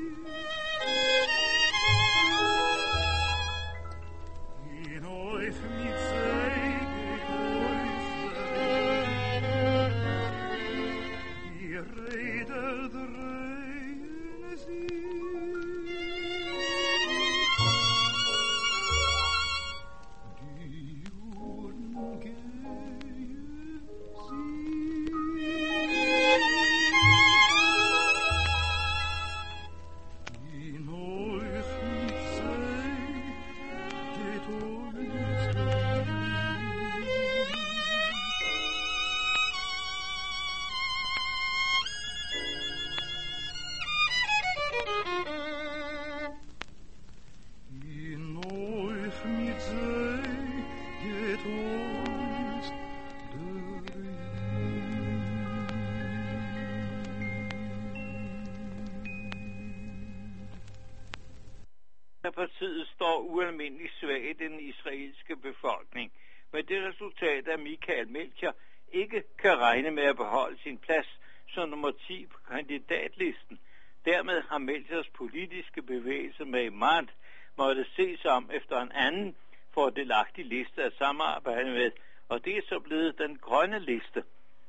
In euch reder dreien sich. Die Juden gehen sie. In euch mit sei, geht uns der In euch mit sei, geht uns Partiet står ualmindeligt svagt i den israelske befolkning, med det resultat, at Michael Melchior ikke kan regne med at beholde sin plads som nummer 10 på kandidatlisten. Dermed har Melchiors politiske bevægelse med Imad måtte ses om efter en anden fordelagtig liste at samarbejde med, og det er så blevet den grønne liste.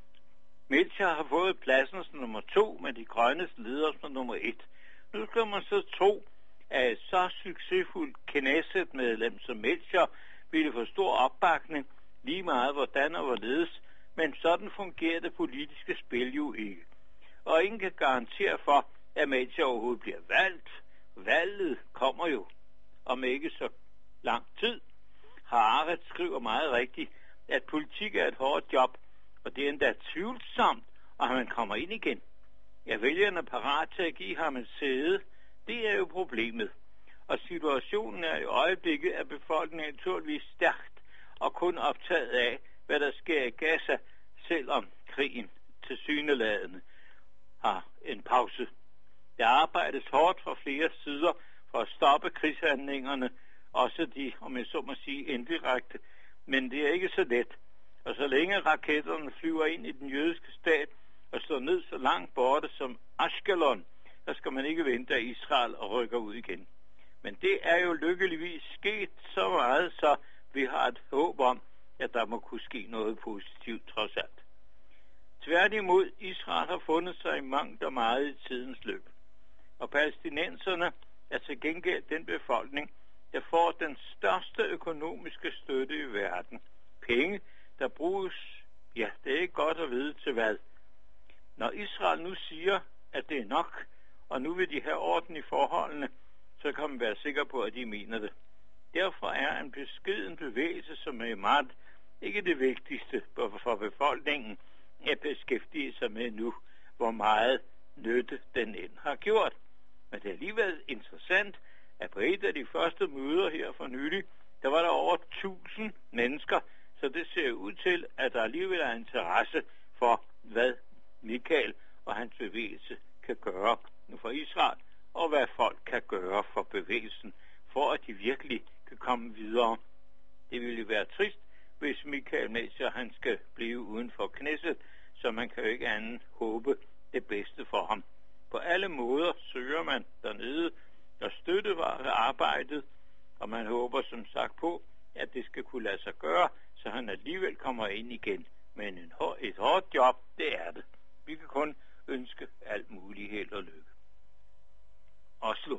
Melchior har fået pladsen som nummer 2, men de grønnes leder som nummer 1. Nu skal man så tro, at et så succesfuldt Knesset-medlem som Melchior ville få stor opbakning, lige meget hvordan og hvorledes, men sådan fungerer det politiske spil jo ikke. Og ingen kan garantere for, at Melchior overhovedet bliver valgt. Valget kommer jo om ikke så lang tid. Haaretz skriver meget rigtigt, at politik er et hårdt job, og det er endda tvivlsomt, og han kommer ind igen. Er vælgerne parat til at give ham et sæde? Det er jo problemet. Og situationen er i øjeblikket, at befolkningen er naturligvis stærkt og kun optaget af, hvad der sker i Gaza, selvom krigen tilsyneladende har en pause. Der arbejdes hårdt fra flere sider for at stoppe krigshandlingerne, også de, om jeg så må sige, indirekte, men det er ikke så let. Og så længe raketterne flyver ind i den jødiske stat og slår ned så langt borte som Ashkelon, så skal man ikke vente af Israel og rykker ud igen. Men det er jo lykkeligvis sket så meget, så vi har et håb om, at der må kunne ske noget positivt trods alt. Tværtimod, Israel har fundet sig i mangt og meget i tidens løb. Og palæstinenserne er til gengæld den befolkning, der får den største økonomiske støtte i verden. Penge, der bruges, ja, det er ikke godt at vide til hvad. Når Israel nu siger, at det er nok, og nu vil de have orden i forholdene, så kan man være sikker på, at de mener det. Derfor er en beskeden bevægelse som Imad ikke det vigtigste for befolkningen at beskæftige sig med nu, hvor meget nytte den end har gjort. Men det er alligevel interessant, at på et af de første møder her for nylig, der var der over 1000 mennesker, så det ser ud til, at der alligevel er interesse for, hvad Michael og hans bevægelse kan gøre for Israel, og hvad folk kan gøre for bevægelsen, for at de virkelig kan komme videre. Det ville være trist, hvis Michael Melchior han skal blive uden for Knesset, så man kan jo ikke andet håbe det bedste for ham. På alle måder søger man dernede og støtte arbejdet, og man håber som sagt på, at det skal kunne lade sig gøre, så han alligevel kommer ind igen. Men et hårdt job, det er det. Vi kan kun ønske alt muligt held og lykke. Oslo.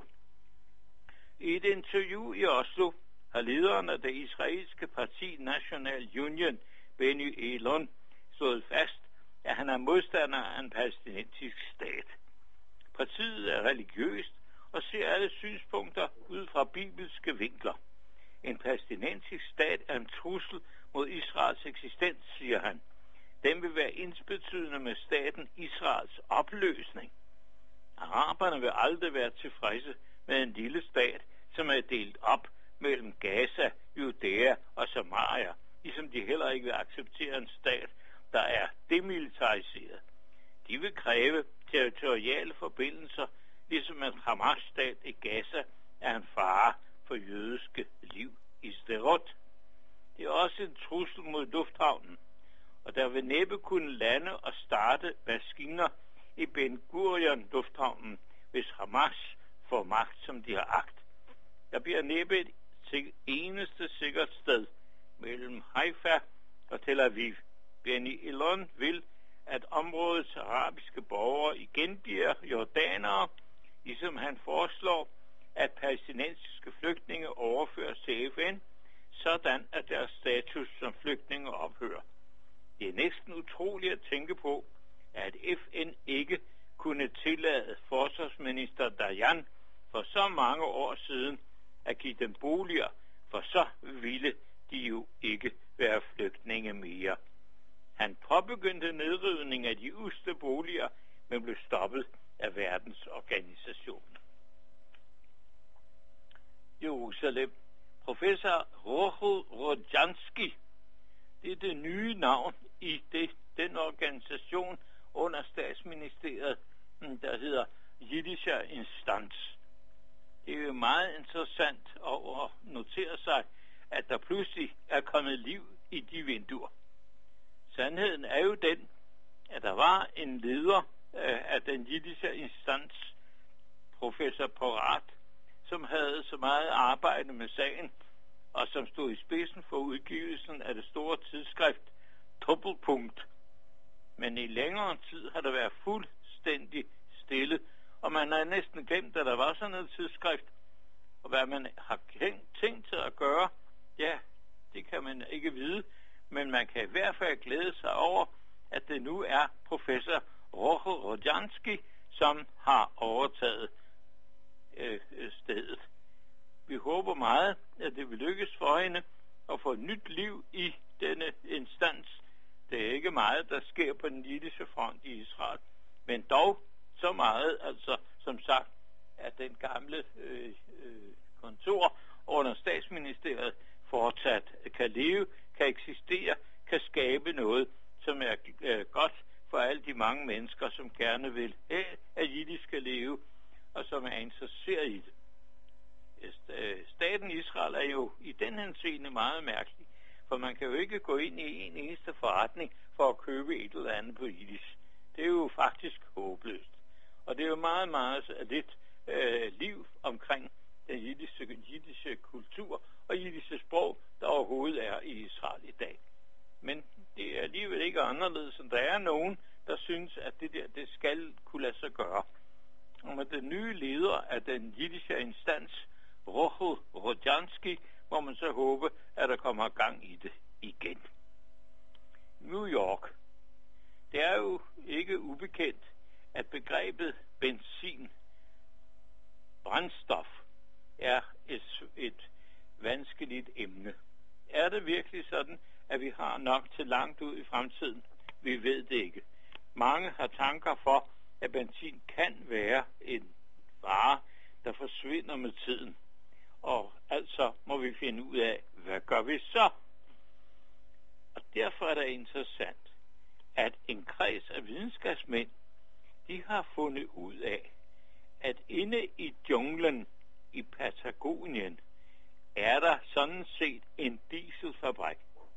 I et interview i Oslo har lederen af det israelske parti National Union, Benny Elon, slået fast, at han er modstander af en palæstinensisk stat. Partiet er religiøst og ser alle synspunkter ud fra bibelske vinkler. En palæstinensisk stat er en trussel mod Israels eksistens, siger han. Den vil være ensbetydende med staten Israels opløsning. Araberne vil aldrig være tilfredse med en lille stat, som er delt op mellem Gaza, Judæa og Samaria, ligesom de heller ikke vil acceptere en stat, der er demilitariseret. De vil kræve territoriale forbindelser, ligesom en Hamas-stat i Gaza er en fare for jødiske liv i Sderot. Det er også en trussel mod lufthavnen, og der vil næppe kunne lande og starte maskiner i Ben Gurion lufthavnen, hvis Hamas får magt, som de har agt. Der bliver næppe et eneste sikkert sted mellem Haifa og Tel Aviv. Benny Elon vil, at områdets arabiske borgere igen bliver jordanere, ligesom han foreslår, at palæstinensiske flygtninge overføres til FN, sådan at deres status som flygtninge ophører. Det er næsten utroligt at tænke på, at FN ikke kunne tillade forsvarsminister Dayan for så mange år siden at give dem boliger, for så ville de jo ikke være flygtninge mere. Han påbegyndte nedrivning af de usle boliger, men blev stoppet af verdensorganisationen. Jerusalem. Professor Rochel Rodjanski. Det er det nye navn i den organisation under statsministeriet, der hedder Jiddischer Instans. Det er jo meget interessant at notere sig, at der pludselig er kommet liv i de vinduer. Sandheden er jo den, at der var en leder af den Jiddischer Instans, professor Porat, som havde så meget arbejde med sagen, og som stod i spidsen for udgivelsen af det store tidsskrift Doppelpunkt. Men i længere tid har der været fuldstændig stille, og man har næsten glemt, at der var sådan et tidsskrift. Og hvad man har tænkt til at gøre, ja, det kan man ikke vide, men man kan i hvert fald glæde sig over, at det nu er professor Rochel Rodjanski, som har overtaget stedet. Vi håber meget, at det vil lykkes for hende at få nyt liv i denne instans. Det er ikke meget, der sker på den jiddiske front i Israel, men dog så meget, altså som sagt, at den gamle kontor under statsministeriet fortsat kan leve, kan eksistere, kan skabe noget, som er godt for alle de mange mennesker, som gerne vil have, at jiddisk skal leve, og som er interesseret i det. Staten Israel er jo i den henseende meget mærkelig, for man kan jo ikke gå ind i en eneste forretning for at købe et eller andet på jiddisk. Det er jo faktisk håbløst. Og det er jo meget, meget lidt liv omkring den jiddiske kultur og jiddiske sprog, der overhovedet er i Israel i dag. Men det er alligevel ikke anderledes, end der er nogen, der synes, at det skal kunne lade sig gøre. Og med den nye leder af den jiddische instans, Rochel Rodjanski, må man så håbe, at der kommer gang i det igen. New York. Det er jo ikke ubekendt, at begrebet benzin, brændstof, er et vanskeligt emne. Er det virkelig sådan, at vi har nok til langt ud i fremtiden? Vi ved det ikke. Mange har tanker for, at benzin kan være en vare, der forsvinder med tiden. Og altså må vi finde ud af, hvad gør vi så? Og derfor er det interessant, at en kreds af videnskabsmænd, de har fundet ud af, at inde i junglen i Patagonien er der sådan set en dieselfabrik.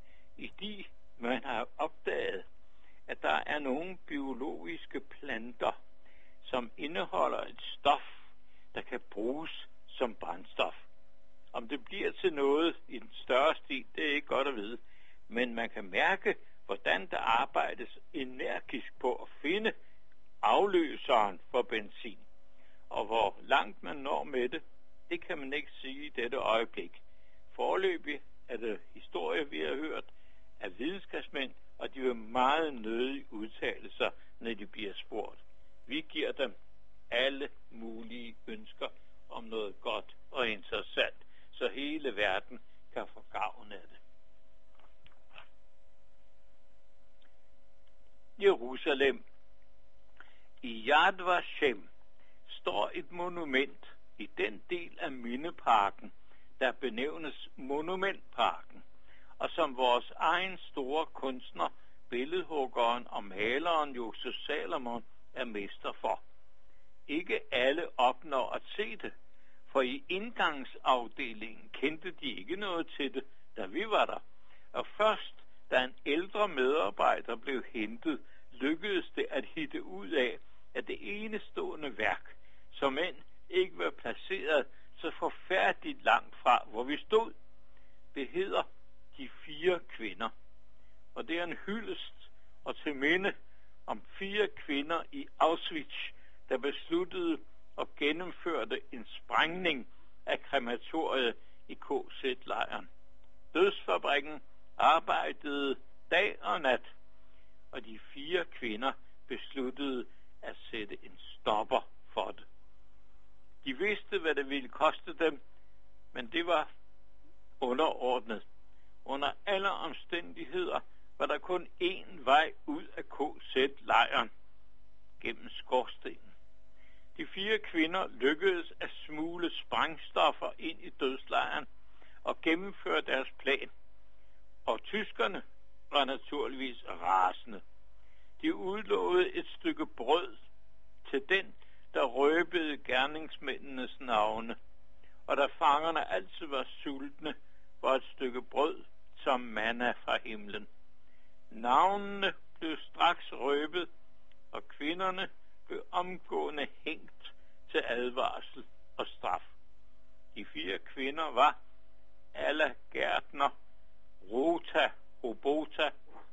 Man har opdaget, at der er nogle biologiske planter, som indeholder et stof, der kan bruges som brændstof. Om det bliver til noget i den større stil, det er ikke godt at vide. Men man kan mærke, hvordan der arbejdes energisk på at finde afløseren for benzin. Og hvor langt man når med det, det kan man ikke sige i dette øjeblik. Foreløbig er det historie, vi har hørt af videnskabsmænd, og de vil meget nødig udtale sig, når de bliver spurgt. Vi giver dem alle mulige ønsker om noget godt og interessant, så hele verden kan få gavn af det. Jerusalem. I Yad Vashem står et monument i den del af Mindeparken, der benævnes Monumentparken, og som vores egen store kunstner, billedhuggeren og maleren Josef Salomon er mester for. Ikke alle opnår at se det, for i indgangsafdelingen kendte de ikke noget til det, da vi var der. Og først, da en ældre medarbejder blev hentet, lykkedes det at hitte ud af, at det enestående værk, som end ikke var placeret så forfærdeligt langt fra, hvor vi stod, det hedder De 4 kvinder. Og det er en hyldest og til minde i Auschwitz, der besluttede og gennemførte en sprængning af krematoriet i KZ-lejren. Dødsfabrikken arbejdede dag og nat, og de 4 kvinder besluttede at sætte en stopper for det. De vidste, hvad det ville koste dem, men det var underordnet. Under alle omstændigheder var der kun én vej ud af KZ-lejren, gennem skorstenen. De 4 kvinder lykkedes at smule sprængstoffer ind i dødslejren og gennemføre deres plan. Og tyskerne var naturligvis rasende. De udlovede et stykke brød til den, der røbede gerningsmændenes navne. Og da fangerne altid var sultne, var et stykke brød som manna fra himlen. Navnene blev straks røbet, og kvinderne blev omgående hængt til advarsel og straf. De 4 kvinder var Alla Gärtner, Rota Robota,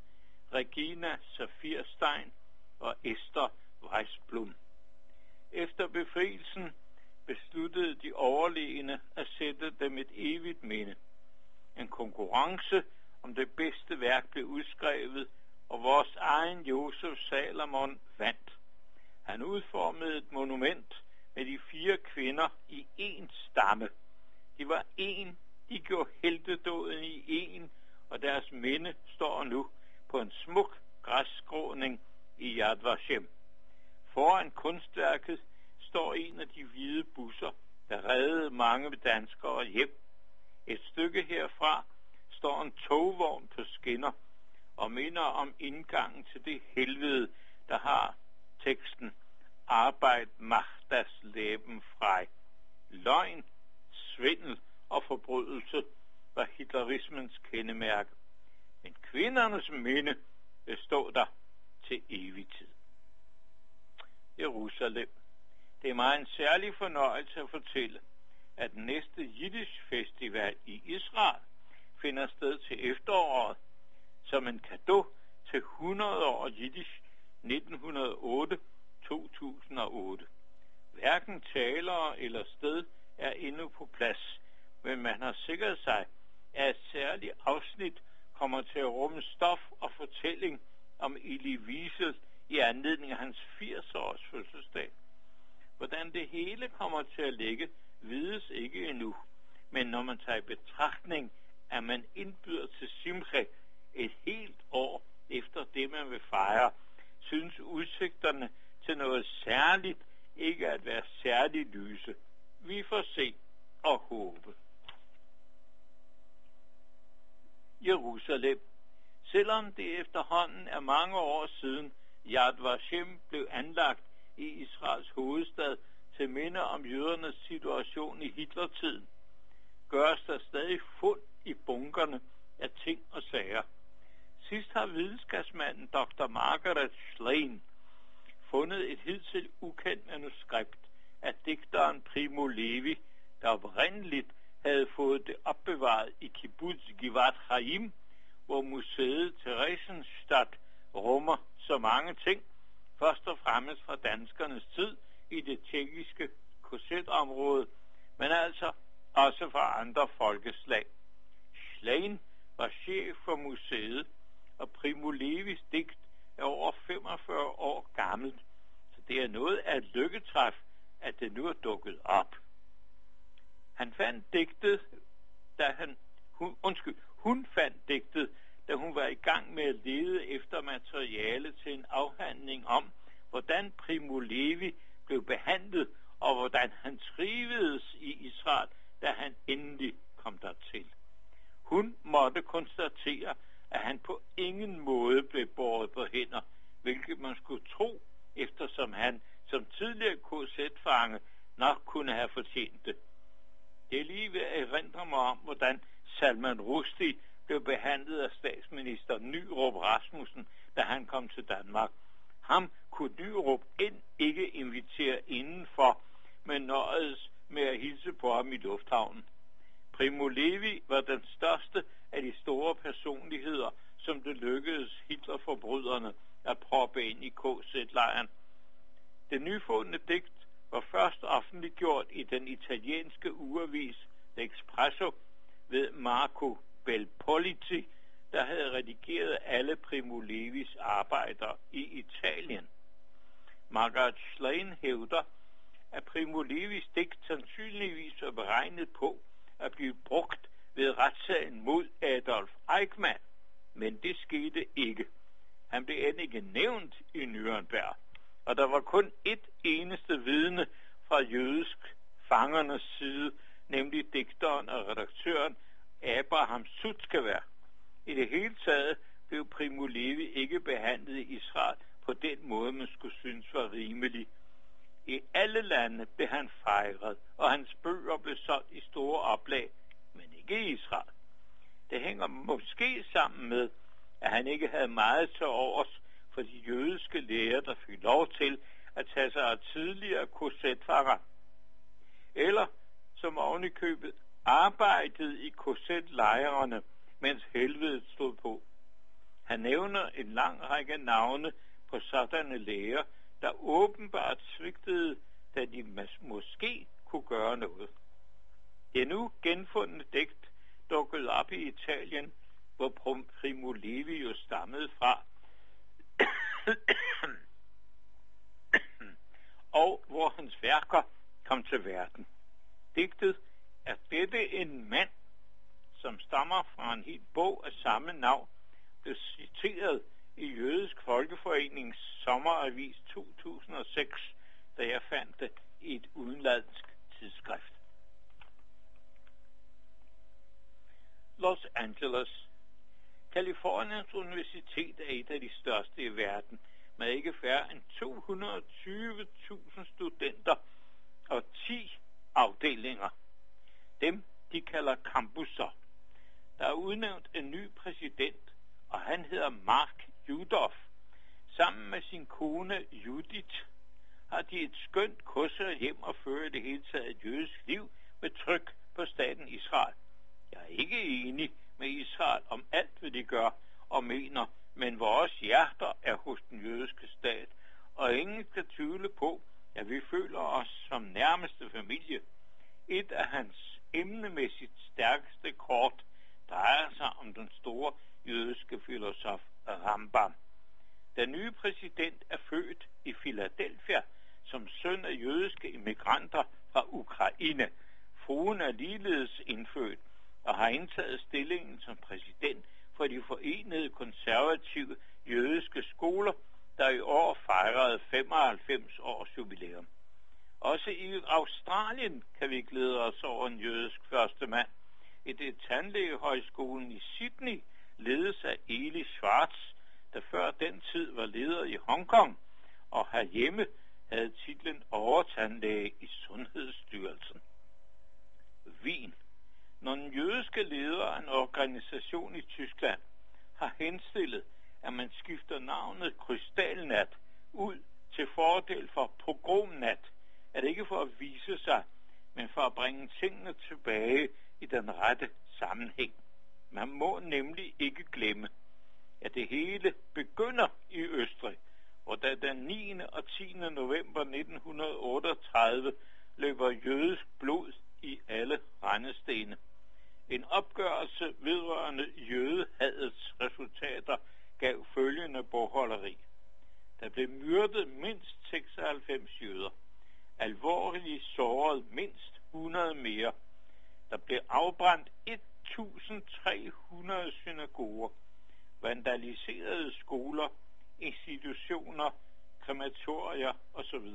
Regina Safirstein og Esther Weisblum. Efter befrielsen besluttede de overlegne at sætte dem et evigt minde. En konkurrence om det bedste værk blev udskrevet, og vores egen Josef Salomon vandt. Han udformede et monument med de 4 kvinder i én stamme. De var én, de gjorde heltedåden i én, og deres minde står nu på en smuk græsskråning i Yad Vashem. Foran kunstværket står en af de hvide busser, der reddede mange danskere hjem. Et stykke herfra står en togvogn på skinner og minder om indgangen til det helvede, der har teksten Arbeit macht das Leben frei. Løgn, svindel og forbrydelse var hitlerismens kendemærke. Men kvindernes minde består der til evig tid. Jerusalem. Det er mig en særlig fornøjelse at fortælle, at den næste Jiddisch Festival i Israel finder sted til efteråret som en cadeau til 100 år Jiddisch 1908-2008. Hverken talere eller sted er endnu på plads, men man har sikret sig, at et særligt afsnit kommer til at rumme stof og fortælling om Elie Wiesel i anledning af hans 80-års fødselsdag. Hvordan det hele kommer til at ligge, vides ikke endnu. Men når man tager i betragtning, at man indbyder til Simche et helt år efter det, man vil fejre, synes udsigterne til noget særligt ikke at være særligt lyse. Vi får se og håbe. Jerusalem. Selvom det efterhånden er mange år siden Yad Vashem blev anlagt i Israels hovedstad til minde om jødernes situation i Hitlertiden, gøres der stadig fund i bunkerne af ting og sager. Sidst har videnskabsmanden Dr. Margaret Schlein fundet et hidtil ukendt manuskript af digteren Primo Levi, der oprindeligt havde fået det opbevaret i Kibbutz Givat Chaim, hvor museet Theresienstadt rummer så mange ting, først og fremmest fra danskernes tid i det tjekkiske KZ-område, men altså også fra andre folkeslag. Schlein var chef for museet, og Primo Levis digt er over 45 år gammelt, så det er noget af et lykketræf, at det nu er dukket op. Hun fandt digtet, da hun var i gang med at lede efter materiale til en afhandling om, hvordan Primo Levi blev behandlet, og hvordan han trivedes i Israel, da han endelig kom dertil. Hun måtte konstatere, at han på ingen måde blev båret på hænder, hvilket man skulle tro, eftersom han som tidligere KZ-fange nok kunne have fortjent det. Det er lige ved at erindre mig om, hvordan Salman Rushdie blev behandlet af statsminister Nyrup Rasmussen, da han kom til Danmark. Ham kunne Nyrup end ikke invitere indenfor, men nøjedes med at hilse på ham i lufthavnen. Primo Levi var den største af de store personligheder, som det lykkedes Hitlerforbryderne at proppe ind i KZ-lejren. Det nyfundne digt var først offentliggjort i den italienske ugeavis L'Espresso ved Marco Belpoliti, der havde redigeret alle Primo Levis arbejder i Italien. Margaret Schlein hævder, at Primo Levis digt sandsynligvis var beregnet på at blive brugt ved retssagen mod Adolf Eichmann, men det skete ikke. Han blev end ikke nævnt i Nürnberg, og der var kun et eneste vidne fra jødisk fangernes side, nemlig digteren og redaktøren Abraham Sutzkever. I det hele taget blev Primo Levi ikke behandlet i Israel på den måde, man skulle synes var rimelig. I alle lande blev han fejret, og hans bøger blev solgt i store oplag, men ikke i Israel. Det hænger måske sammen med, at han ikke havde meget til overs for de jødiske læger, der fik lov til at tage sig af tidligere korsetfanger, eller som oven i købet arbejdede i korsetlejrene, mens helvedet stod på. Han nævner en lang række navne på sådanne læger, der åbenbart svigtede, da de måske kunne gøre noget. Det nu genfundne digt dukkede op i Italien, hvor Primo Levi jo stammede fra, og hvor hans værker kom til verden. Digtet er dette en mand, som stammer fra en helt bog af samme navn, blev citeret i Jødisk Folkeforenings sommeravis 2006, da jeg fandt det i et udenlandsk tidsskrift. Los Angeles. Californiens Universitet er et af de største i verden, med ikke færre end 220.000 studenter og 10 afdelinger. Dem, de kalder campusser. Der er udnævnt en ny præsident, og han hedder Mark Yudof. Sammen med sin kone Judith har de et skønt kurser hjem og fører det hele taget et jødisk liv med tryk på staten Israel. Jeg er ikke enig med Israel om alt, hvad de gør og mener, men vores hjerter er hos den jødiske stat, og ingen skal tvivle på, at vi føler os som nærmeste familie. Et af hans emnemæssigt stærkeste kort drejer sig om den store jødiske filosof Rambam. Den nye præsident er født i Philadelphia som søn af jødiske immigranter fra Ukraine. Fruen er ligeledes indfødt og har indtaget stillingen som præsident for de forenede konservative jødiske skoler, der i år fejrede 95 års jubilæum. Også i Australien kan vi glæde os over en jødisk førstemand. I det tandlægehøjskolen i Sydney ledes af Eli Schwartz, der før den tid var leder i Hongkong, og herhjemme havde titlen overtandlæge i Sundhedsstyrelsen. Wien. Når den jødiske leder af en organisation i Tyskland har henstillet, at man skifter navnet Krystalnat ud til fordel for Pogromnat, er det ikke for at vise sig, men for at bringe tingene tilbage i den rette sammenhæng. Man må nemlig ikke glemme, at det hele begynder i Østrig, hvor der den 9. og 10. november 1938 løber jødisk blod i alle rendestene. En opgørelse vedrørende jødehadets resultater gav følgende bogholderi. Der blev myrdet mindst 96 jøder. Alvorligt såret mindst 100 mere. Der blev afbrændt 1300 synagoger, vandaliserede skoler, institutioner, krematorier osv.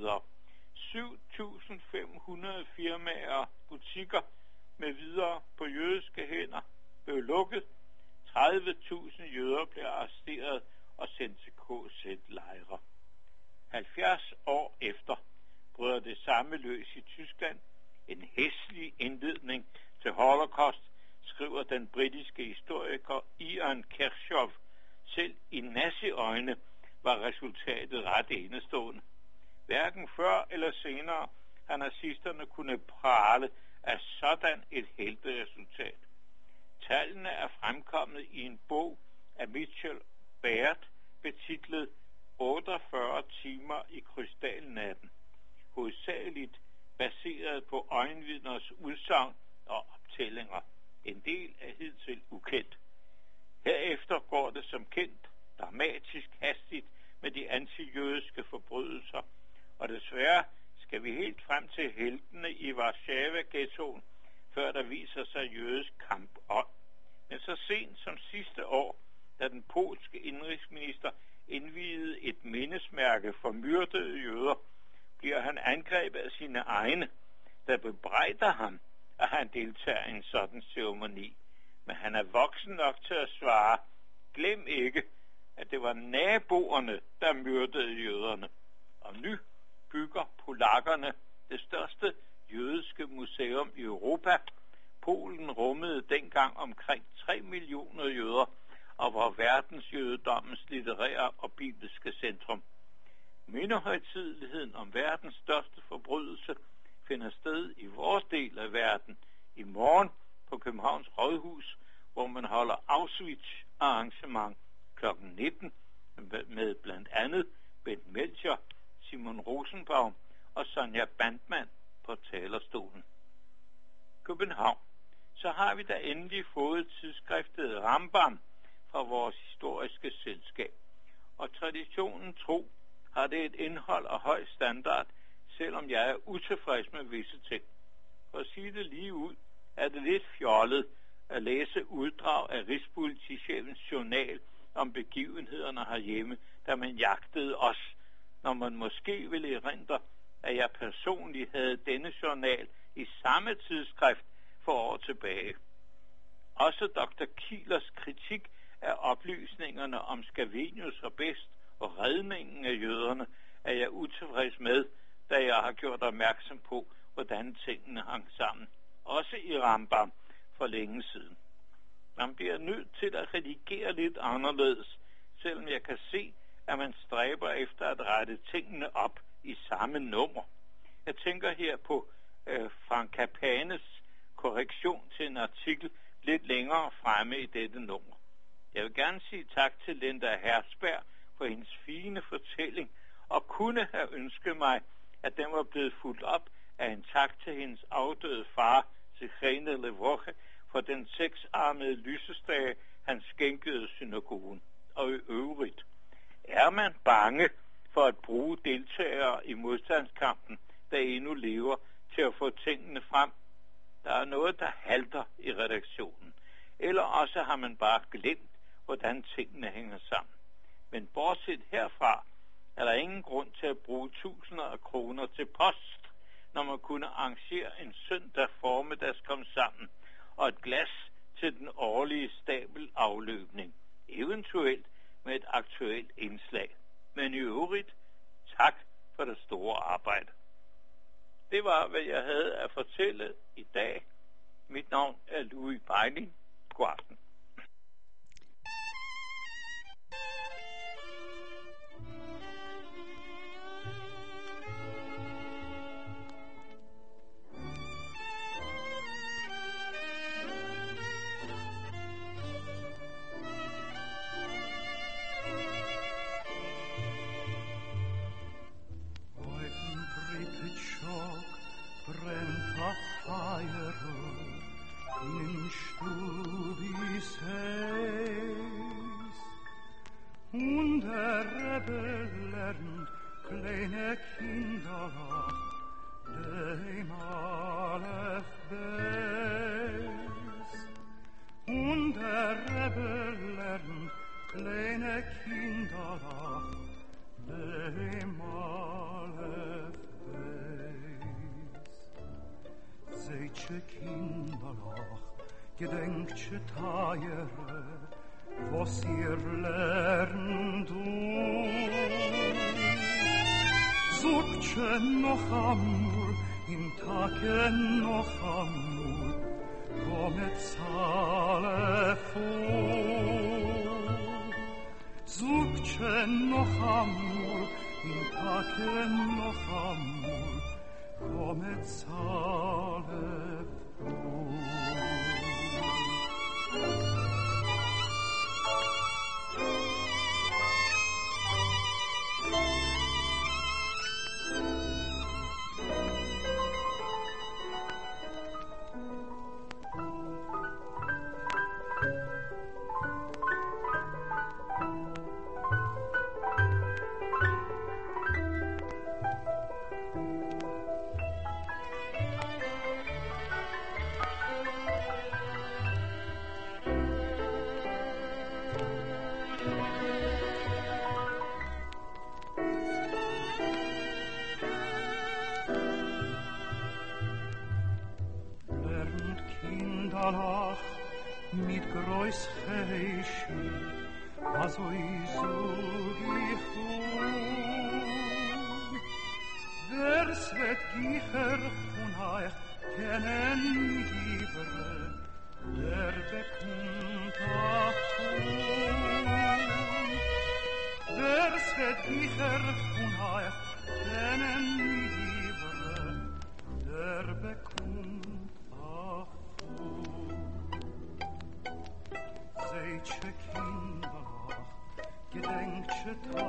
7.500 firmaer, butikker med videre på jødiske hænder blev lukket. 30.000 jøder blev arresteret og sendt til KZ-lejre. 70 år efter bryder det samme løs i Tyskland. En hæslig indledning til Holocaust, skriver den britiske historiker Ian Kershaw. Selv i nazi-øjne var resultatet ret enestående. Hverken før eller senere har nazisterne kunnet prale af sådan et helteresultat. Tallene er fremkommet i en bog af Mitchell Baird betitlet 48 timer i krystalnatten. hovedsageligt baseret på øjenvidners udsagn og optællinger. En del er hidtil ukendt. Herefter går det som kendt dramatisk hastigt med de antijødiske forbrydelser, og desværre skal vi helt frem til heltene i Warszawa-ghettoen, før der viser sig jødisk kampånd. Men så sent som sidste år, da den polske indrigsminister indviede et mindesmærke for myrdede jøder, bliver han angrebet af sine egne, der bebrejder ham, at han deltager i en sådan ceremoni. Men han er voksen nok til at svare, glem ikke, at det var naboerne, der myrdede jøderne. Og nu bygger polakkerne det største jødiske museum i Europa. Polen rummede dengang omkring 3 millioner jøder og var verdensjødedommens litterære og bibelske centrum. Mindehøjtideligheden om verdens største forbrydelse finder sted i vores del af verden i morgen på Københavns Rådhus, hvor man holder Auschwitz-arrangement kl. 19 med blandt andet Bent Melchior, Simon Rosenbaum og Sonja Bandmann på talerstolen. København. Så har vi da endelig fået tidsskriftet Rambam fra vores historiske selskab. Og traditionen tro har det et indhold af høj standard, selvom jeg er utilfreds med visse ting. For at sige det lige ud, er det lidt fjollet at læse uddrag af Rigspolitichefens journal om begivenhederne herhjemme, da man jagtede os, når man måske ville erindre, at jeg personligt havde denne journal i samme tidsskrift for år tilbage. Også Dr. Kielers kritik af oplysningerne om Scavenius og Best og redningen af jøderne er jeg utilfreds med, da jeg har gjort opmærksom på, hvordan tingene hang sammen. Også i Rambam for længe siden. Man bliver nødt til at redigere lidt anderledes, selvom jeg kan se, at man stræber efter at rette tingene op i samme nummer. Jeg tænker her på Frank Capanes korrektion til en artikel lidt længere fremme i dette nummer. Jeg vil gerne sige tak til Linda Herzberg for hendes fine fortælling, og kunne have ønsket mig, at den var blevet fuldt op af en tak til hendes afdøde far, Sigrene Levoche, for den 6-armede lysestage, han skænkede synagogen. Og i øvrigt, er man bange for at bruge deltagere i modstandskampen, der endnu lever, til at få tingene frem? Der er noget, der halter i redaktionen. Eller også har man bare glemt, hvordan tingene hænger sammen. Men bortset herfra, er der ingen grund til at bruge tusinder af kroner til post, når man kunne arrangere en søndag formiddags kom sammen, og et glas til den årlige stabelafløbning, eventuelt med et aktuelt indslag. Men i øvrigt, tak for det store arbejde. Det var, hvad jeg havde at fortælle i dag. Mit navn er Louis Beiling. God aften. In Stubis Haus und Rebel lernt kleine Kinder dem Aleph Beis und Rebel lernt kleine Kinder dem Aleph Beis. Seitje kinderlach, gedenkje tajere, was ihr lernt du. Suchtje noch amul, im Tage noch amul, kommet zale vor. Suchtje noch amul, im Tage noch amul, kommet zale vor. danach mit Großheischen, also ich so gefunden. Wer's wird gicher von euch kennen gibere, der bekommt davon. Wer's wird gicher von euch kennen gibere, der bekommt davon. Seid Kinderach, gedenkt